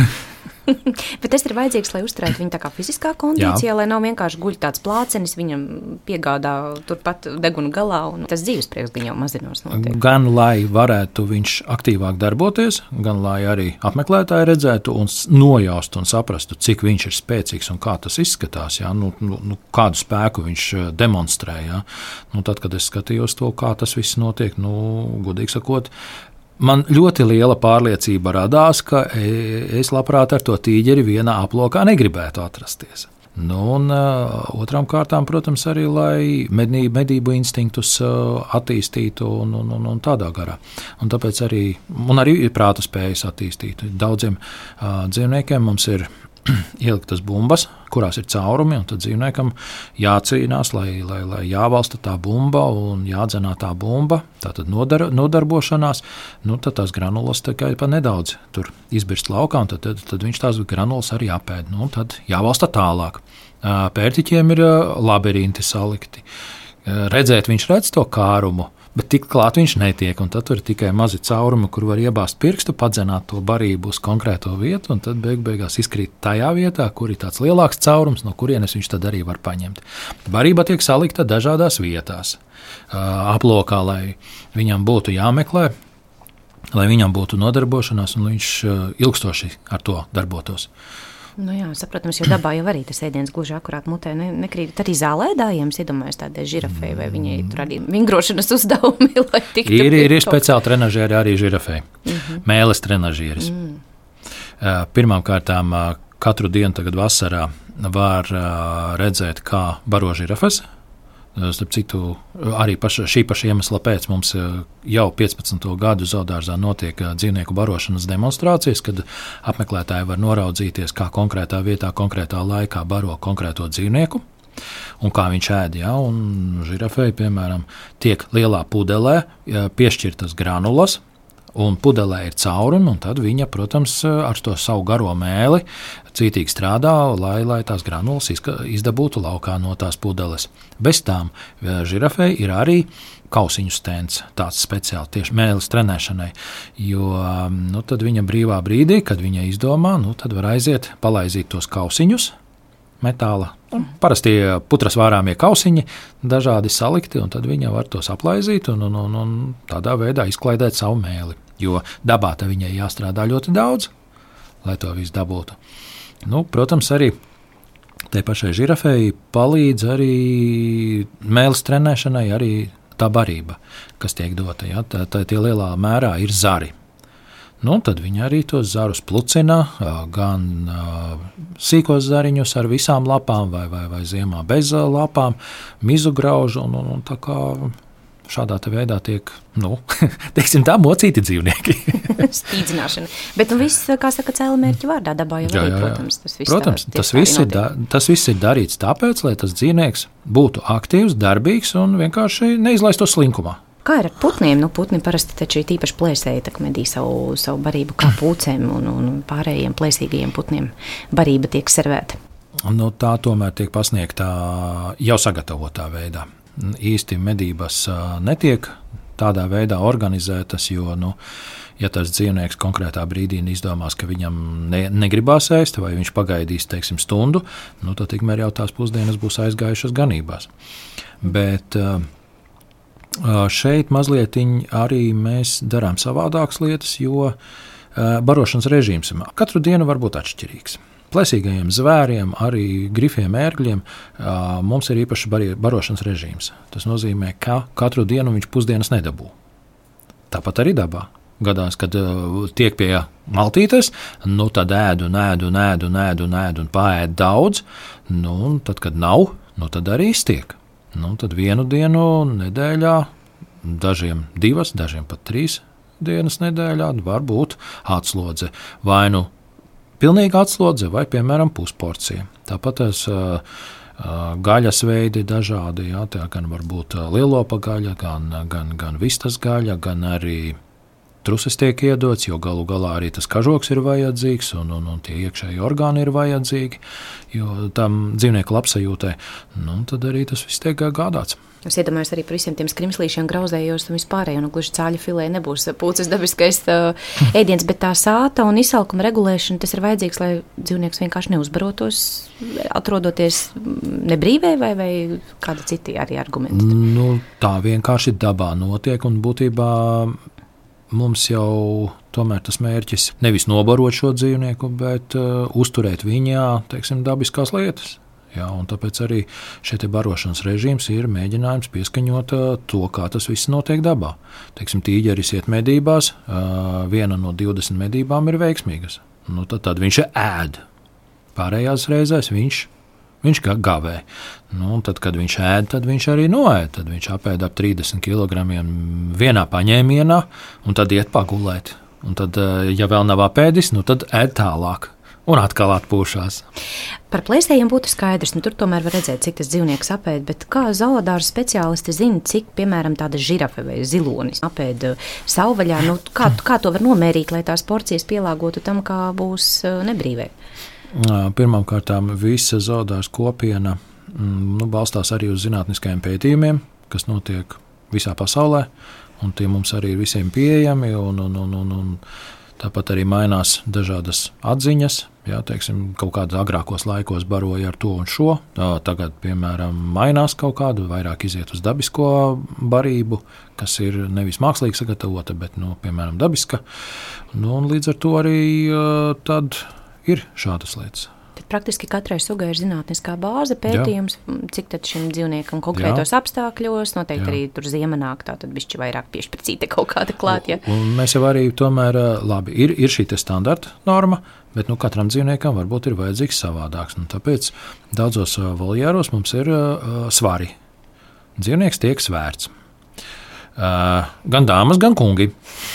Bet tas ir vajadzīgs, lai uzturētu viņu tā kā fiziskā kondīcijā, Jā. Lai nav vienkārši guļ tāds plācenis, viņam piegādā turpat deguna galā, un tas dzīves prieks gan jau mazinos notiek. Gan lai varētu viņš aktīvāk darboties, gan lai arī apmeklētāji redzētu un nojaustu un saprastu, cik viņš ir spēcīgs un kā tas izskatās, jā, nu, nu, kādu spēku viņš demonstrē. Jā. Nu, tad, kad es skatījos to, kā tas viss notiek, nu, godīgi sakot, man ļoti liela pārliecība radās, ka es labprāt ar to tīģeri vienā aplokā negribētu atrasties. Nu, un uh, otrām kārtām, protams, arī, lai medību, medību instinktus uh, attīstītu un, un, un, un tādā garā. Un tāpēc arī, un arī prāta spējas attīstītu. Daudziem uh, dzīvniekiem mums ir ieliktas bumbas, kurās ir caurumi, un tad dzīvniekam jācīnās, lai, lai, lai jāvalsta tā bumba un jādzenā tā bumba, tātad nodar, nodarbošanās, nu tad tās granulas tikai pa nedaudz tur izbirst laukā, un tad, tad, tad viņš tās granulas arī apēd, nu tad jāvalsta tālāk. Pērtiķiem ir labirinti salikti. Redzēt, viņš redz to kārumu, bet tik klāt viņš netiek, un tad tur ir tikai mazi caurumi, kur var iebāzt pirkstu, padzenāt to barību uz konkrēto vietu, un tad beig beigās izkrīt tajā vietā, kur ir tāds lielāks caurums, no kurienes viņš tad arī var paņemt. Barība tiek salikta dažādās vietās, aplokā, lai viņam būtu jāmeklē, lai viņam būtu nodarbošanās, un viņš ilgstoši ar to darbotos. Nu jā, saprotams, jo dabā jau arī tas ēdiens gluži akurāt mutē ne, nekrīt. Tad arī zālēdājiem, iedomājies tādai žirafei, vai viņai tur arī vingrošanas uzdevumi, lai tiktu ir, ir, ir speciāli trenažieri arī žirafei, mm-hmm. mēles trenažieris. Mm. Pirmām kārtām katru dienu tagad vasarā var redzēt, kā baro žirafes. Starp citu, arī paša, šī paša iemesla pēc mums jau piecpadsmito gadu zoodārzā notiek dzīvnieku barošanas demonstrācijas, kad apmeklētāji var noraudzīties, kā konkrētā vietā, konkrētā laikā baro konkrēto dzīvnieku un kā viņš ēd. Ja? Un žirafei, piemēram, tiek lielā pudelē piešķirtas granulas, un pudelē ir caurumi, un tad viņa, protams, ar to savu garo mēli cītīgi strādā, lai, lai tās granulas izdabūtu laukā no tās pudeles. Bez tām žirafei ir arī kausiņu stends, tāds speciāli tieši mēles trenēšanai, jo nu, tad viņa brīvā brīdī, kad viņa izdomā, nu, tad var aiziet, palaizīt tos kausiņus, metāla. Parasti putras vārāmie kausiņi, dažādi salikti, un tad viņa var tos aplaizīt un, un, un, un tādā veidā izklaidēt savu mēli. Jo dabā te viņai jāstrādā ļoti daudz, lai to visu dabūtu. Nu, protams, arī tai pašai žirafei palīdz arī mēles trenēšanai, arī tā barība, kas tiek dota. Ja? Tā, tā tie lielā mērā ir zari. Nu, tad viņi arī tos zarus plucina, gan sīkos zariņus ar visām lapām, vai, vai, vai ziemā bez lapām, mizu graužu, un, un, un tā kā šādā veidā tiek, nu, teiksim tā, mocīti dzīvnieki. Spīdzināšana. Bet, nu, viss, kā saka, cēla mērķi vārdā dabā jau arī, protams, tas viss, protams, tā, tas, viss ir da, tas viss ir darīts tāpēc, lai tas dzīvnieks būtu aktīvs, darbīgs un vienkārši neizlaistos slinkumā. Kā ir ar putniem? Nu, putni parasti taču ir tīpaši plēsēji, tā medī savu, savu barību kā pūcēm un, un pārējiem plēsīgajiem putniem barība tiek servēta. Nu, tā tomēr tiek pasniegtā jau sagatavotā veidā. Īsti medības netiek tādā veidā organizētas, jo, nu, ja tas dzīvnieks konkrētā brīdī izdomās, ka viņam ne, negribās ēst, vai viņš pagaidīs, teiksim, stundu, nu, tad tikmēr jau tās pusdienas būs aizgājušas ganībās. Bet šeit mazliet arī mēs darām savādākas lietas, jo barošanas režīms katru dienu var būt atšķirīgs. Plēsīgajiem zvēriem, arī grifiem, ērgļiem mums ir īpaši barošanas režīms. Tas nozīmē, ka katru dienu viņš pusdienas nedabū. Tāpat arī dabā. Gadās, kad tiek pie maltītes, nu tad ēdu, ēdu, ēdu, ēdu, ēdu un paēd daudz. Nu, un tad, kad nav, nu tad arī iztiek. Nu, tad vienu dienu nedēļā, dažiem divas, dažiem pat trīs dienas nedēļā var būt atslodze vai nu pilnīga atslodze vai, piemēram, pusporcija. Tāpat tās uh, gaļas veidi dažādi, jā, tā gan var būt lielopa gaļa, gan, gan, gan vistas gaļa, gan arī trusis tiek iedots, jo galu galā arī tas kažoks ir vajadzīgs un, un, un tie iekšēji orgāni ir vajadzīgi, jo tam dzīvnieku labsajūtai, nu, tad arī tas viss tiek gādāts. Es iedomājos arī par visiem tiem skrimslīšiem, grauzējos un vispārējo, nu gluži cāļu filē nebūs pūces dabiskais uh, ēdiens, bet tā sāta un izsalkuma regulēšana, tas ir vajadzīgs, lai dzīvnieks vienkārši neuzbarotos, atrodoties nebrīvē vai, vai kāda citi arī argumenti? Nu, tā vienkārši dabā notiek un būtībā mums jau tomēr tas mērķis nevis nobarot šo dzīvnieku, bet uh, uzturēt viņā, teiksim, dabiskās lietas. Jā, un tāpēc arī šeit barošanas režīms ir mēģinājums pieskaņot to, kā tas viss notiek dabā. Teiksim, tīģeris iet medībās, viena no divdesmit medībām ir veiksmīgas. Nu, tad, tad viņš ēd. Pārējās reizēs viņš, viņš gavē. Nu, tad, kad viņš ēd, tad viņš arī noēd. Tad viņš apēd ap trīsdesmit kilogramiem vienā paņēmienā un tad iet pagulēt. Un tad, ja vēl nav apēdis, nu, tad ēd tālāk. Un atkal atpūšās. Par plēsējiem būtu skaidrs, nu tur tomēr var redzēt, cik tas dzīvnieks apēd, bet kā zoodārza speciālisti zina, cik, piemēram, tāda žirafe vai zilonis apēd savvaļā, nu kā, kā to var nomērīt, lai tās porcijas pielāgotu tam, kā būs nebrīvē? Pirmkārtām visa zoodārza kopiena nu, balstās arī uz zinātniskajiem pētījumiem, kas notiek visā pasaulē, un tie mums arī ir visiem pieejami, un, un, un, un, un tāpat arī mainās dažādas atziņas. Jā, teiksim, kaut kādā agrākos laikos baroja ar to un šo. Tagad, piemēram, mainās kaut kādu, vairāk iziet uz dabisko barību, kas ir nevis mākslīgi sagatavota, bet, nu, piemēram, dabiska. Nu, un līdz ar to arī tad ir šādas lietas. Tad praktiski katrai sugai ir zinātniskā bāze, pētījums, jā. Cik tad šim dzīvniekam konkrētos jā. Apstākļos, noteikti jā. Arī tur ziema nāk, tā tad bišķi vairāk piešpricīte kaut kāda klāt, ja. Un, un mēs jau arī tomēr, labi, ir, ir šī te standarta norma, bet, nu, katram dzīvniekam varbūt ir vajadzīgs savādāks. Nu, tāpēc daudzos voljēros mums ir uh, svari. Dzīvnieks tiek svērts. Uh, gan dāmas, gan kungi.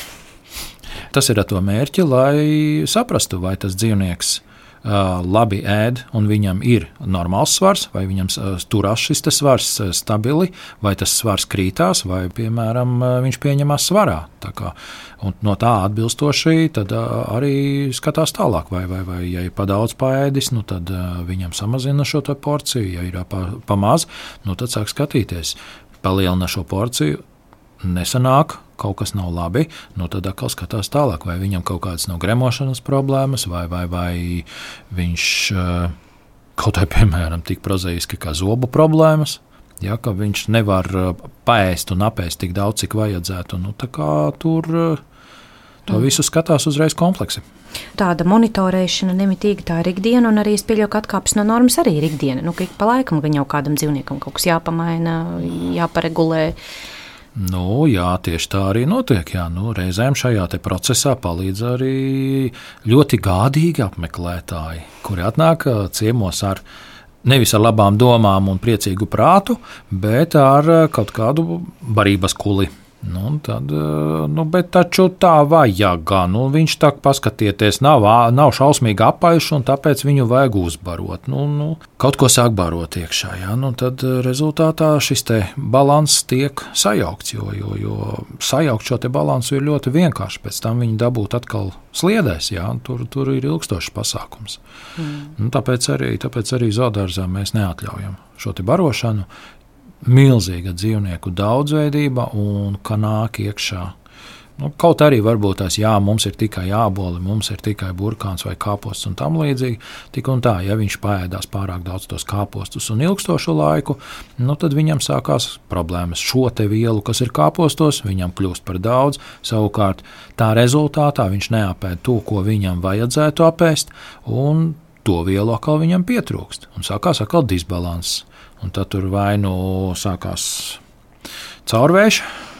Tas ir ar to mērķi, lai saprastu, vai tas dzīvnieks labi ēd, un viņam ir normāls svars, vai viņam turās šis svars stabili, vai tas svars krītās, vai, piemēram, viņš pieņemās svarā. Tā kā, un no tā atbilstoši tad arī skatās tālāk, vai, vai, vai ja ir pa daudz paēdis, nu tad viņam samazina šo porciju, ja ir pa, pa maz, nu tad sāk skatīties, palielina šo porciju, nesanāk, kaut kas nav labi, nu tad atkal skatās tālāk, vai viņam kaut kādas nav gremošanas problēmas, vai, vai, vai viņš kaut vai, piemēram, tik prozaiski kā zobu problēmas, ja, ka viņš nevar paēst un apēst tik daudz, cik vajadzētu. Nu, tā kā tur, To mm. visu skatās uzreiz kompleksi. Tāda monitorēšana nemitīgi tā ir ikdiena, un arī es pieļauju, ka atkāpes no normas arī ir ikdiena. Nu, ka ik pa laikam gan jau kādam dzīvniekam kaut kas jāpamaina, jāparegulē. Nu, jā, tieši tā arī notiek. Jā. Nu, reizēm šajā te procesā palīdz arī ļoti gādīgi apmeklētāji, kuri atnāk ciemos ar nevis ar labām domām un priecīgu prātu, bet ar kaut kādu barības kuli. Nu, tad, nu, bet taču tā vajag. Nu, viņš tā paskatieties, nav, nav šausmīgi apaišs, un tāpēc viņu vajag uzbarot. Nu, nu, kaut ko sāk barot iekšā. Ja? Nu, tad rezultātā šis te balanss tiek sajaukts, jo, jo, jo sajaukt šo te balansu ir ļoti vienkārši. Pēc tam viņi dabūt atkal sliedēs. Ja? Tur, tur ir ilgstošs pasākums. Mm. Nu, tāpēc arī, tāpēc arī zoodārzā mēs neatļaujam šo te barošanu. Milzīga dzīvnieku daudzveidība un ka nāk iekšā. Nu, kaut arī varbūt tās, jā, mums ir tikai āboli, mums ir tikai burkāns vai kāposts un tam līdzīgi. Tik un tā, ja viņš paēdās pārāk daudz tos kāpostus un ilgstošu laiku, nu, tad viņam sākās problēmas. Šo te vielu, kas ir kāpostos, viņam kļūst par daudz. Savukārt tā rezultātā viņš neapēd to, ko viņam vajadzētu apēst, un to vielu atkal viņam pietrūkst. Un sākās atkal disbalanss. Un tad tur vai nu sākās caurvējš,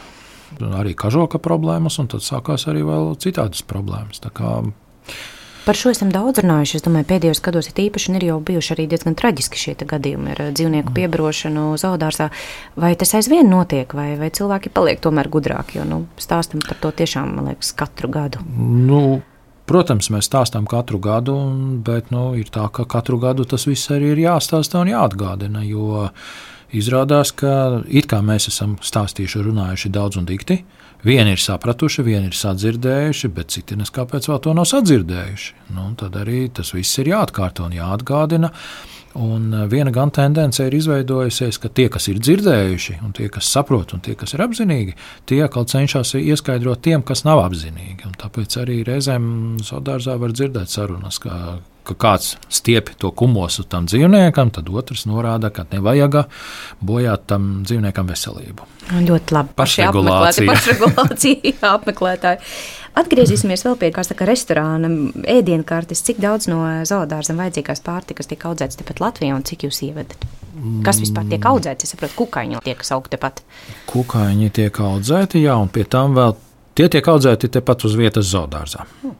arī kažoka problēmas, un tad sākās arī vēl citādas problēmas. Tā kā... Par šo esam daudz runājuši. Es domāju, pēdējos gados ir īpaši un ir jau bijuši arī diezgan traģiski šie gadījumi ar dzīvnieku piebarošanu zoodārzā. Vai tas aizvien notiek, vai, vai cilvēki paliek tomēr gudrāki? Jo nu, stāstam par to tiešām, man liekas, katru gadu. Nu, protams, mēs stāstām katru gadu, bet nu, ir tā, ka katru gadu tas viss arī ir jāstāsta un jāatgādina, jo izrādās, ka it kā mēs esam stāstījuši un runājuši daudz un dikti, vieni ir sapratuši, vieni ir sadzirdējuši, bet citi nes kāpēc vēl to nav sadzirdējuši. Nu, tad arī tas viss ir jāatkārto un jāatgādina. Un viena gan tendence ir izveidojusies, ka tie, kas ir dzirdējuši, un tie, kas saprot, un tie, kas ir apzinīgi, tie atkal cenšas ieskaidrot tiem, kas nav apzinīgi. Un tāpēc arī reizēm zoodārzā var dzirdēt sarunas, ka, ka kāds stiepi to kumosu tam dzīvniekam, tad otrs norāda, ka nevajag bojāt tam dzīvniekam veselību. Ļoti labi. Pašregulācija. Pašregulācija, apmeklētāji. Atgriezīsimies vēl pie, kā saka, restorāna ēdienkartes. Cik daudz no zoodārzam vajadzīgās pārtikas tiek audzēts tepat Latvijā un cik jūs ievedat? Kas vispār tiek audzēts? Es saprotu, kukaiņi tiek saukti tepat. Kukaiņi tiek audzēti, jā, un pie tam vēl tie tiek audzēti tepat uz vietas zoodārzā. Hmm.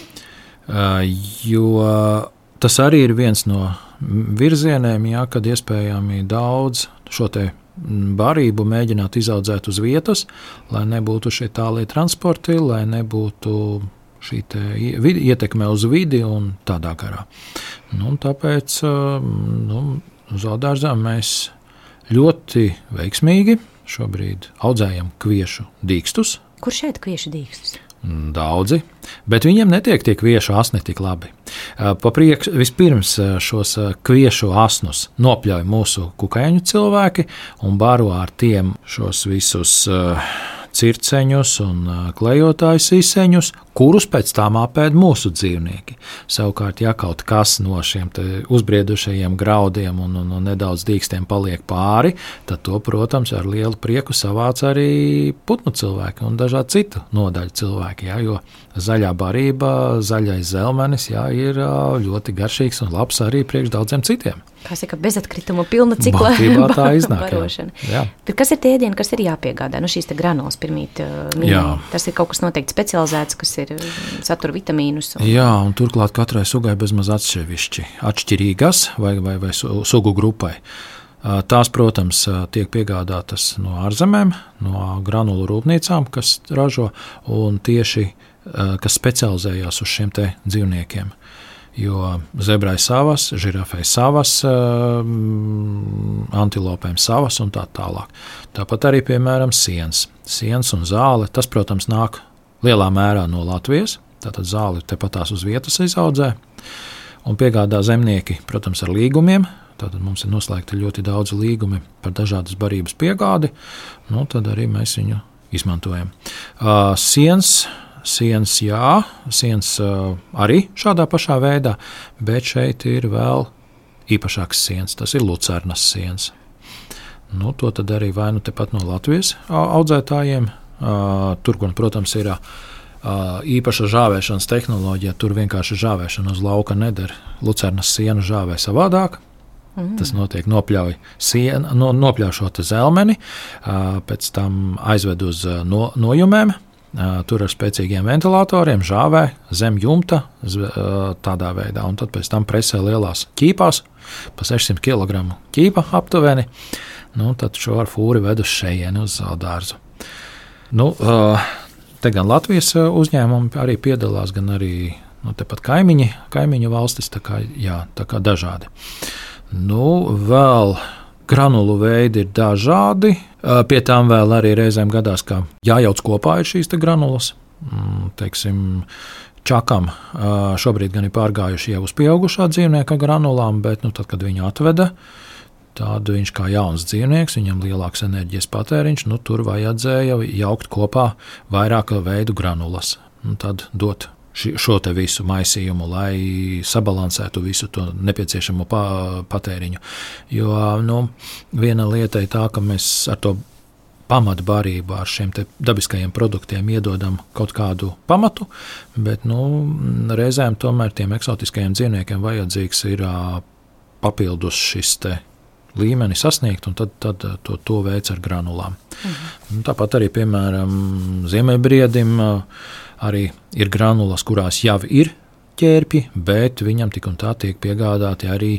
Uh, jo tas arī ir viens no virzieniem, jā, kad iespējami daudz šo te barību mēģināt izaudzēt uz vietas, lai nebūtu šie tālie transporti, lai nebūtu šī ietekme uz vidi un tādā garā. Nu, tāpēc nu, zoodārzā mēs ļoti veiksmīgi šobrīd audzējam kviešu dīkstus. Kur šeit kviešu dīkstus? Daudzi, bet viņiem netiek tie kviešu asni tik labi. Papriekš, vispirms šos kviešu asnus nopļauj mūsu kukaiņu cilvēki un baro ar tiem šos visus uh, circeņus un klejotāju siseņus, kurus pēc tam apēd mūsu dzīvnieki. Savukārt, ja kaut kas no šiem uzbriedušajiem graudiem un, un, un nedaudz dīkstiem paliek pāri, tad to, protams, ar lielu prieku savāc arī putnu cilvēki un dažādi citu nodaļu cilvēki, jā, jo zaļā barība, zaļais zelmenis, jā, ir ļoti garšīgs un labs arī priekš daudziem citiem. Kā saka, bezatkritumu pilna cikla tā iznāk, barošana. Jā. Bet kas ir tie ēdieni, kas ir jāpiegādā? Nu, šīs te granulas pirmīt minēja. Tas ir kaut kas noteikti specializēts, kas ir satura vitamīnus. Un... Jā, un turklāt katrai sugai bezmaz atsevišķi atšķirīgas vai, vai, vai sugu grupai. Tās, protams, tiek piegādātas no ārzemēm, no granulu rūpnīcām, kas ražo, un tieši, kas specializējās uz šiem te dzīvniekiem. Jo zebrai savas, žirafei savas, antilopēm savas un tā tālāk. Tāpat arī, piemēram, siens. Siens un zāle, tas, protams, nāk lielā mērā no Latvijas. Tātad zāli tepatās uz vietas izaudzē un piegādā zemnieki, protams, ar līgumiem. Tātad mums ir noslēgti ļoti daudz līgumi par dažādas barības piegādi. Nu, tad arī mēs viņu izmantojam. Uh, siens... Siens, jā, siens uh, arī šādā pašā veidā, bet šeit ir vēl īpašāks siens. Tas ir lucernas siens. Nu, to tad arī vai nu tepat no Latvijas audzētājiem. Uh, tur, kur, protams, ir īpaša žāvēšanas tehnoloģija, tur vienkārši žāvēšana uz lauka neder. Lucernas sienu žāvē savādāk. Mm. Tas notiek nopļauj, sienu, no, nopļauj šo zelmeni, pēc tam aizved uz no, nojumēm. Tur ar spēcīgiem ventilatoriem žāvē zem jumta tādā veidā. Un tad pēc tam presē lielās ķīpās, pa sešsimt kilogramu ķīpa aptuveni. Nu, tad šo ar fūri ved uz šejieni, uz dārzu. Nu, te gan Latvijas uzņēmumi arī piedalās, gan arī nu, tepat kaimiņi, kaimiņu valstis, tā kā, jā, tā kā dažādi. Nu, vēl granulu veidi ir dažādi. Pie tām vēl arī reizēm gadās, ka jājauc kopā ir šīs te granulas. Teiksim, čakam šobrīd gan ir pārgājuši jau uz pieaugušā dzīvnieka granulām, bet nu, tad, kad viņu atveda, tad viņš kā jauns dzīvnieks, viņam lielāks enerģijas patēriņš, nu, tur vajadzēja jaukt kopā vairāk veidu granulas. Un tad dot šo te visu maisījumu, lai sabalansētu visu to nepieciešamo patēriņu. Jo nu, viena lieta ir tā, ka mēs ar to pamatbarību, ar šiem te dabiskajiem produktiem iedodam kaut kādu pamatu, bet nu, reizēm tomēr tiem eksotiskajiem dzīvniekiem vajadzīgs ir papildus šis te līmeni sasniegt, un tad, tad to, to veic ar granulām. Mhm. Tāpat arī, piemēram, ziemeļbriedim arī ir granulas, kurās jau ir ķērpji, bet viņam tik un tā tiek piegādāti arī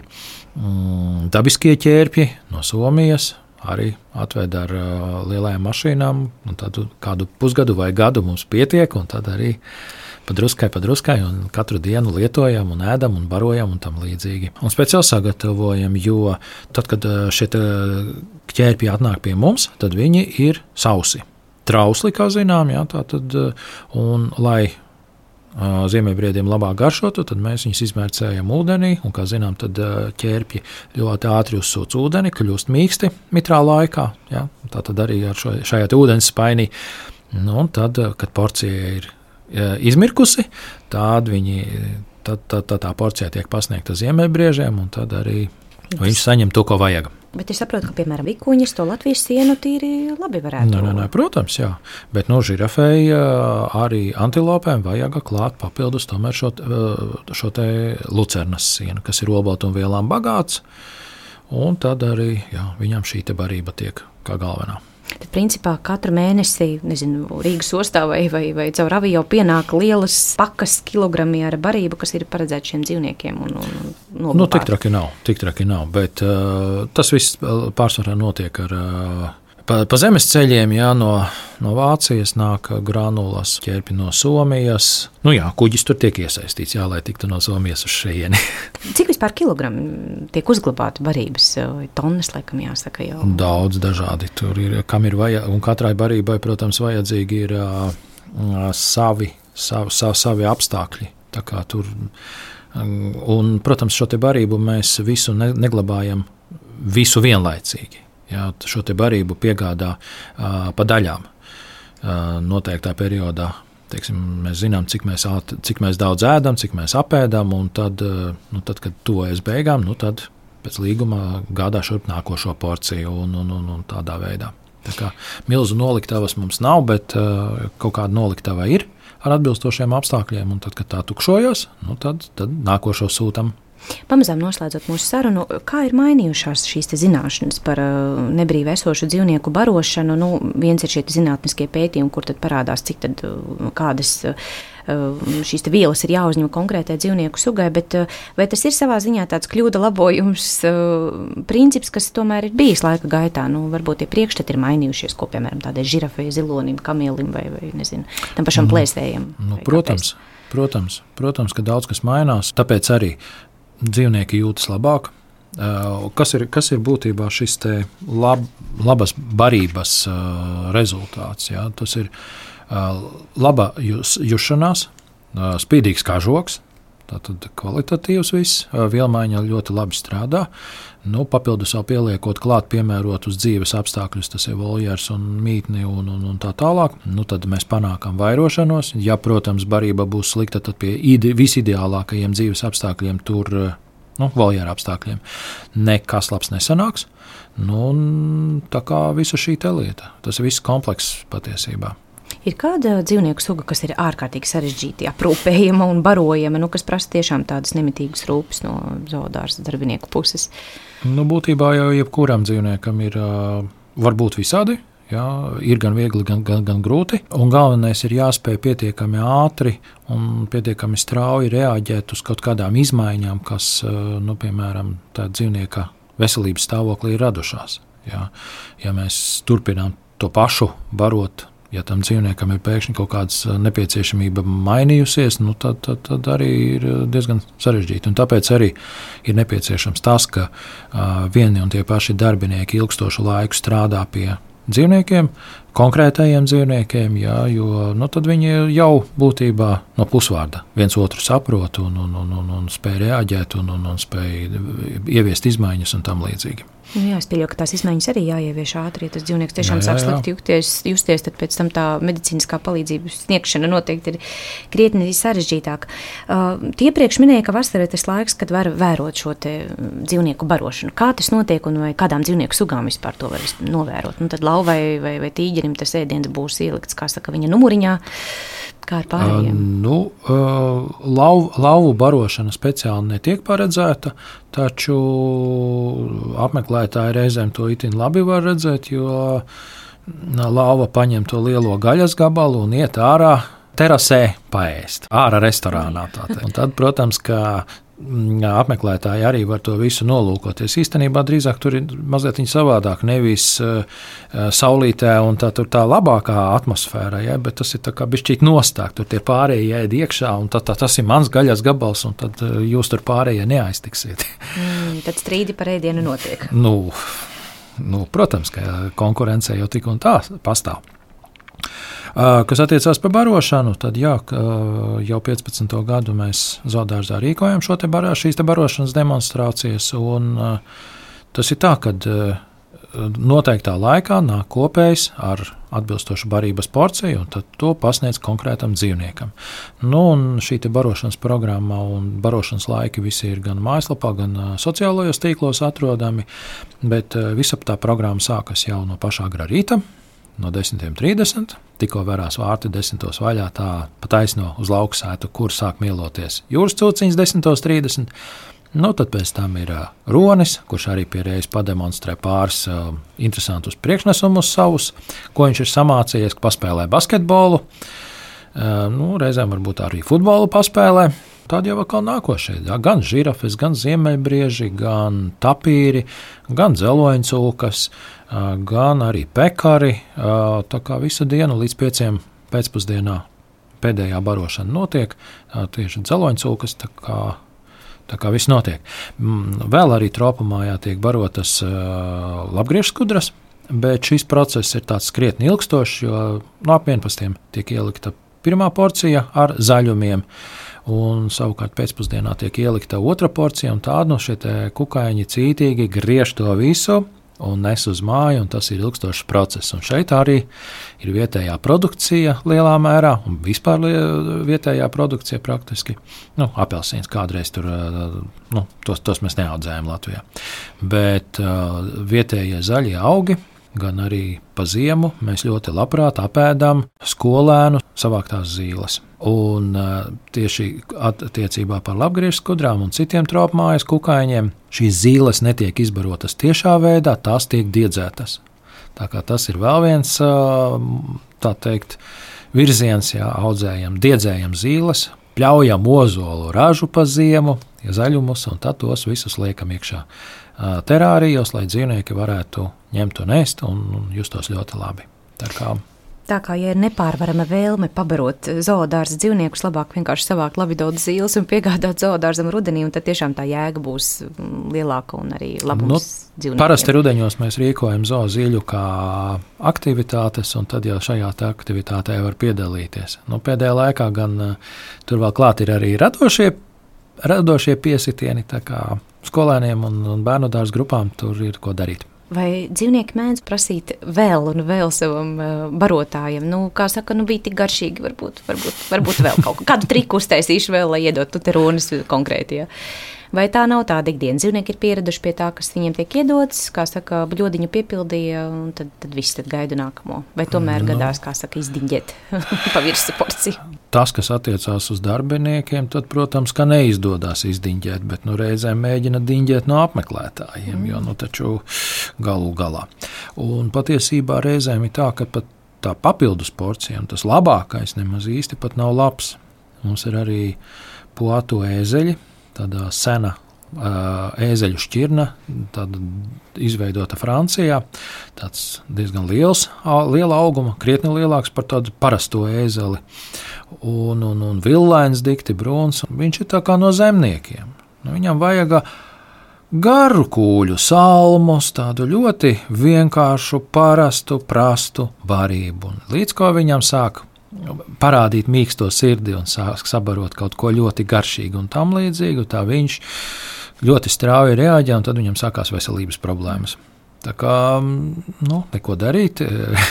mm, dabiskie ķērpji no Somijas, arī atved ar uh, lielajām mašīnām, un tad kādu pusgadu vai gadu mums pietiek, un tad arī padruskai, padruskai, un katru dienu lietojam un ēdam un barojam un tam līdzīgi. Un speciāli sagatavojam, jo tad, kad šie ķērpji atnāk pie mums, tad viņi ir sausi. Trausli, kā zinām, jā, tā tad, un lai uh, ziemeļbriediem labāk garšotu, tad mēs viņus izmērcējam ūdenī, un, kā zinām, tad uh, ķērpji ļoti ātri uzsūc ūdeni, kļūst mīksti mitrā laikā, jā, tā tad arī ar šo, šajā te ūdens spainī. Nu, un tad, kad porcija ir izmirkusi, tad viņi, tad, tad, tad tā porcija tiek pasniegta ziemeļbriežiem, un tad arī viņš saņem to, ko vajag. Bet es saprotu, ka, piemēram, vikuņas to Latvijas sienu tīri labi varētu. Nē, nē, nē, protams, jā. Bet no žirafei arī antilopēm vajag klāt papildus tomēr šo, šo te lucernas sienu, kas ir olbaltumvielām bagāts, un tad arī jā, viņam šī te barība tiek kā galvenā. Tad, principā, katru mēnesi, nezinu, Rīgas ostā vai, vai, vai caur avio pienāk lielas pakas kilogrami ar barību, kas ir paredzēts šiem dzīvniekiem un, un nolupāt. Nu, tik traki nav, tik traki nav, bet uh, tas viss pārsvarā notiek ar uh, pa, pa zemes ceļiem, jā, no, no Vācijas nāk granulas, ķērpi no Somijas. Nu jā, kuģis tur tiek iesaistīts, jā, lai tiktu no Somijas uz šejieni. Cik vispār kilogramu tiek uzglabāti barības? Tonnas, laikam, jāsaka jau. Daudz dažādi tur ir, kam ir vajag, un katrai barībai, protams, vajadzīgi ir uh, savi, savi, savi, savi apstākļi. Tā kā tur, un, protams, šo te barību mēs visu ne, neglabājam visu vienlaicīgi. Jā, šo te barību piegādā uh, pa daļām uh, noteiktā periodā. Teiksim, mēs zinām, cik mēs, āt, cik mēs daudz ēdam, cik mēs apēdam, un tad, nu, tad kad tuvojas beigām, nu, tad pēc līguma gādā šurp nākošo porciju un, un, un, un tādā veidā. Tā kā milzu noliktavas mums nav, bet uh, kaut kāda noliktava ir ar atbilstošiem apstākļiem, un tad, kad tā tukšojas, nu, tad, tad nākošo sūtam. Pamazām noslēdzot mūsu sarunu, kā ir mainījušās šīs te zināšanas par nebrīvi esošu dzīvnieku barošanu? Nu, viens ir šie zinātniskie pētījumi, kur tad parādās, cik tad kādas šīs te vielas ir jāuzņem konkrētai dzīvnieku sugai, bet vai tas ir savā ziņā tāds kļūda labojums princips, kas tomēr ir bijis laika gaitā? Nu, varbūt tie priekšstati ir mainījušies, ko, piemēram, tādai žirafei, zilonim, kamielim vai, vai nezinu, tam pašam mm. plēsējam. Nu, protams, protams, protams, ka daudz kas mainās, tāpēc arī dzīvnieki jūtas labāk. Kas ir, kas ir būtībā šis te lab, labas barības rezultāts? Jā? Tas ir laba jus, jušanās, spīdīgs kažoks, tātad kvalitatīvs viss, vielmaiņa ļoti labi strādā. Nu, papildus vēl pieliekot klāt piemērotus dzīves apstākļus, tas ir voljers un mītni un, un, un tā tālāk, nu, tad mēs panākam vairošanos. Ja, protams, barība būs slikta, tad pie ide, visideālākajiem dzīves apstākļiem tur, nu, voljera apstākļiem, nekas labs nesanāks. Nu, tā kā visa šī te lieta, tas ir viss komplekss patiesībā. Ir kāda dzīvnieku suga, kas ir ārkārtīgi sarežģīti aprūpējama un barojama, nu, kas prasa tiešām tādas nemitīgas rūpes no zoodārza darbinieku puses? Nu, būtībā jau jebkuram dzīvniekam ir var būt visādi. Jā, ir gan viegli, gan, gan, gan grūti. Un galvenais ir jāspēj pietiekami ātri un pietiekami strauji reaģēt uz kaut kādām izmaiņām, kas, nu, piemēram, tā dzīvnieka veselības stāvoklī ir radušās. Jā. Ja mēs turpinām to pašu barot, ja tam dzīvniekam ir pēkšņi kaut kādas nepieciešamība mainījusies, nu, tad, tad, tad arī ir diezgan sarežģīti. Un tāpēc arī ir nepieciešams tas, ka uh, vieni un tie paši darbinieki ilgstošu laiku strādā pie dzīvniekiem, konkrētajiem dzīvniekiem, jā, jo nu, tad viņi jau būtībā no pusvārda viens otru saprot un, un, un, un, un spēj reaģēt un, un, un spēj ieviest izmaiņas un tam līdzīgi. Nu, jā, es pieļauju, ka tās izmaiņas arī jāievieš ātri, ja tas dzīvnieks tiešām jā, jā, jā. sāk slikti justies, justies, tad pēc tam tā medicīniskā palīdzības sniegšana noteikti ir krietni sarežģītāka. Uh, Iepriekš minēja, ka vasara ir tas laiks, kad var vērot šo te dzīvnieku barošanu. Kā tas notiek un vai kādām dzīvnieku sugām vispār to var novērot? Nu, tad lauvai vai, vai tīģerim tas ēdiens būs ielikts, kā saka, viņa numuriņā. Kā ar pārējiem? Uh, nu, uh, lauv, lauvu barošana speciāli netiek paredzēta, taču apmeklētāji reizēm to itin labi var redzēt, jo lauva paņem to lielo gaļas gabalu un iet ārā terasē paēst, ārā restorānā. Tātad. Un tad, protams, ka apmeklētāji arī var to visu nolūkoties. Īstenībā drīzāk tur ir mazliet savādāk, nevis uh, saulītē un tā, tur tā labākā atmosfēra, ja, bet tas ir tā kā bišķīt nostāk, tur tie pārējie ēd iekšā, un tā, tā, tas ir mans gaļas gabals, un tad uh, jūs tur pārējie neaiztiksiet. Mm, tad strīdi par ēdienu notiek. Nu, nu, protams, ka konkurence jau tik un tā pastāv. Kas attiecās par barošanu, tad jā, jau piecpadsmito gadu mēs zoodārzā rīkojam šo te barā, šīs te barošanas demonstrācijas, un tas ir tā, kad noteiktā laikā nāk kopējs ar atbilstošu barības porciju, un tad to pasniedz konkrētam dzīvniekam. Nu, un šī te barošanas programma un barošanas laiki visi ir gan mājaslapā, gan sociālajos tīklos atrodami, bet visa tā programma sākas jau no pašā agrā rīta, no desmit trīsdesmit, tikko vērās vārti desmitos vaļā, tā pa taisno uz lauksētu, kur sāk mieloties jūras cūciņas desmit trīsdesmit. Nu, tad pēc tam ir uh, ronis, kurš arī pie reizes pademonstrē pāris uh, interesantus priekšnesumus savus, ko viņš ir samācījies, ka paspēlē basketbolu, uh, nu, reizēm varbūt arī futbolu paspēlē. Tad jau atkal nākošie, jā, gan žirafes, gan ziemeļbrieži, gan tapīri, gan dzeloņcūkas, gan arī pekari. Tā kā visu dienu līdz pieciem pēcpusdienā pēdējā barošana notiek, tieši dzeloņcūkas, tā kā, tā kā viss notiek. Vēl arī tropumājā tiek barotas lapgriežskudras, bet šis process ir tāds krietni ilgstošs, jo no ap vienpadsmitiem tiek ielikta pirmā porcija ar zaļumiem, un savukārt pēcpusdienā tiek ielikta otra porcija, un tādu no šie kukaiņi cītīgi griež to visu un nes uz māju, un tas ir ilgstošs process. Un šeit arī ir vietējā produkcija lielā mērā, un vispār vietējā produkcija praktiski. Nu, apelsīns kādreiz tur, nu, tos, tos mēs neaudzējam Latvijā. Bet uh, vietējie zaļie augi, gan arī pa ziemu mēs ļoti labprāt apēdam skolēnu savāktās zīles. Un uh, tieši attiecībā par lapgriežskudrām un citiem tropmājas kukaiņiem šīs zīles netiek izbarotas tiešā veidā, tās tiek diedzētas. Tā kā tas ir vēl viens, uh, tā teikt, virziens, jā, audzējam, diedzējam zīles, pļaujam ozolu ražu pa ziemu, ja zaļumus, un tad tos visus liekam iekšā uh, terārijos, lai dzīvnieki varētu ņemt un ēst un, un justos ļoti labi. Tā kā Tā kā, ja ir nepārvarama vēlme pabarot zoodārza dzīvniekus, labāk vienkārši savākt labidaudas zīles un piegādāt zoodārzam rudenī, un tad tiešām tā jēga būs lielāka un arī labums nu, dzīvniekiem. Parasti rudeņos mēs rīkojam zoozīļu kā aktivitātes, un tad jau šajā aktivitātē var piedalīties. Nu, pēdējā laikā gan tur vēl klāt ir arī radošie, radošie piesitieni, tā kā skolēniem un, un bērnu dārza grupām tur ir ko darīt. Vai dzīvnieki mēdz prasīt vēl un vēl savam uh, barotājam? Nu, kā saka, nu bija tik garšīgi, varbūt, varbūt, varbūt vēl kaut kādu triku uztaisīšu vēl, lai iedot tuteronis konkrēti, ja? Vai tā nav tāda ikdiena? Dzīvnieki ir pieraduši pie tā, kas viņiem tiek iedots, kā saka, bļodiņu piepildīja, un tad, tad viss tad gaida nākamo. Vai tomēr no. gadās, kā saka, izdiņģēt pa virsu porciju? Tas, kas attiecās uz darbiniekiem, tad, protams, ka neizdodas izdiņģēt, bet nu, reizēm mēģina diņģēt no apmeklētājiem, mm. jo nu, taču galu galā. Un patiesībā reizēm ir tā, ka pat tā papildus porcijām tas labākais nemaz īsti pat nav labs. Mums ir arī poatu ēzeļi, tāda sena uh, ēzeļu šķirna, tāda izveidota Francijā, tāds diezgan liels, liela auguma, krietni lielāks par tādu parasto ēzeli, un, un, un villains, dikti brūns, viņš ir tā kā no zemniekiem. Nu, viņam vajag garu kūļu salmus, tādu ļoti vienkāršu, parastu, prastu barību, un līdz ko viņam sāk parādīt mīksto sirdi un sāk sabarot kaut ko ļoti garšīgu un tam līdzīgu, tā viņš ļoti strauji reaģē, un tad viņam sākās veselības problēmas. Tā kā, nu, neko darīt.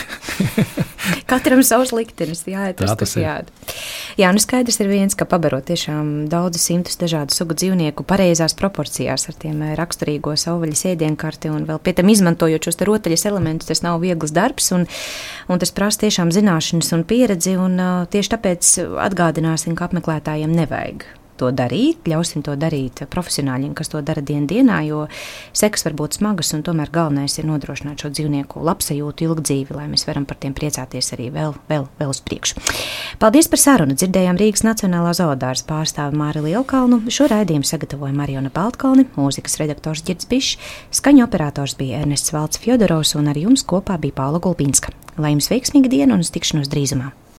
Katram savs liktenis, jāiet, tas, tas jāiet. Jā, nu skaidrs ir viens, ka pabarot tiešām daudz simtus dažādu sugu dzīvnieku pareizās proporcijās ar tiem raksturīgo savvaļas ēdienkarti un vēl pie tam izmantojot šos te rotaļas elementus, tas nav viegls darbs un, un tas prasa tiešām zināšanas un pieredzi un uh, tieši tāpēc atgādināsim, ka apmeklētājiem nevajag to darīt, ļausim to darīt profesionāļiem, kas to dara dien dienā, jo sekas var būt smagas un tomēr galvenais ir nodrošināt šo dzīvnieku labsajūtu, ilgu dzīvi, lai mēs varam par tiem priecāties arī vēl, vēl, vēl uz priekšu. Paldies par sarunu! Dzirdējām Rīgas Nacionālā zoodārza pārstāvi Māri Lielkalnu. Šo raidījumu sagatavoja Mariona Baltkalni, mūzikas redaktors Ģirds Bišs, skaņu operators bija Ernests Valds Fjodorovs un ar jums kopā bija Paula Gulbinska. Lai jums veiksmīga diena un uz tikšanos drīzumā!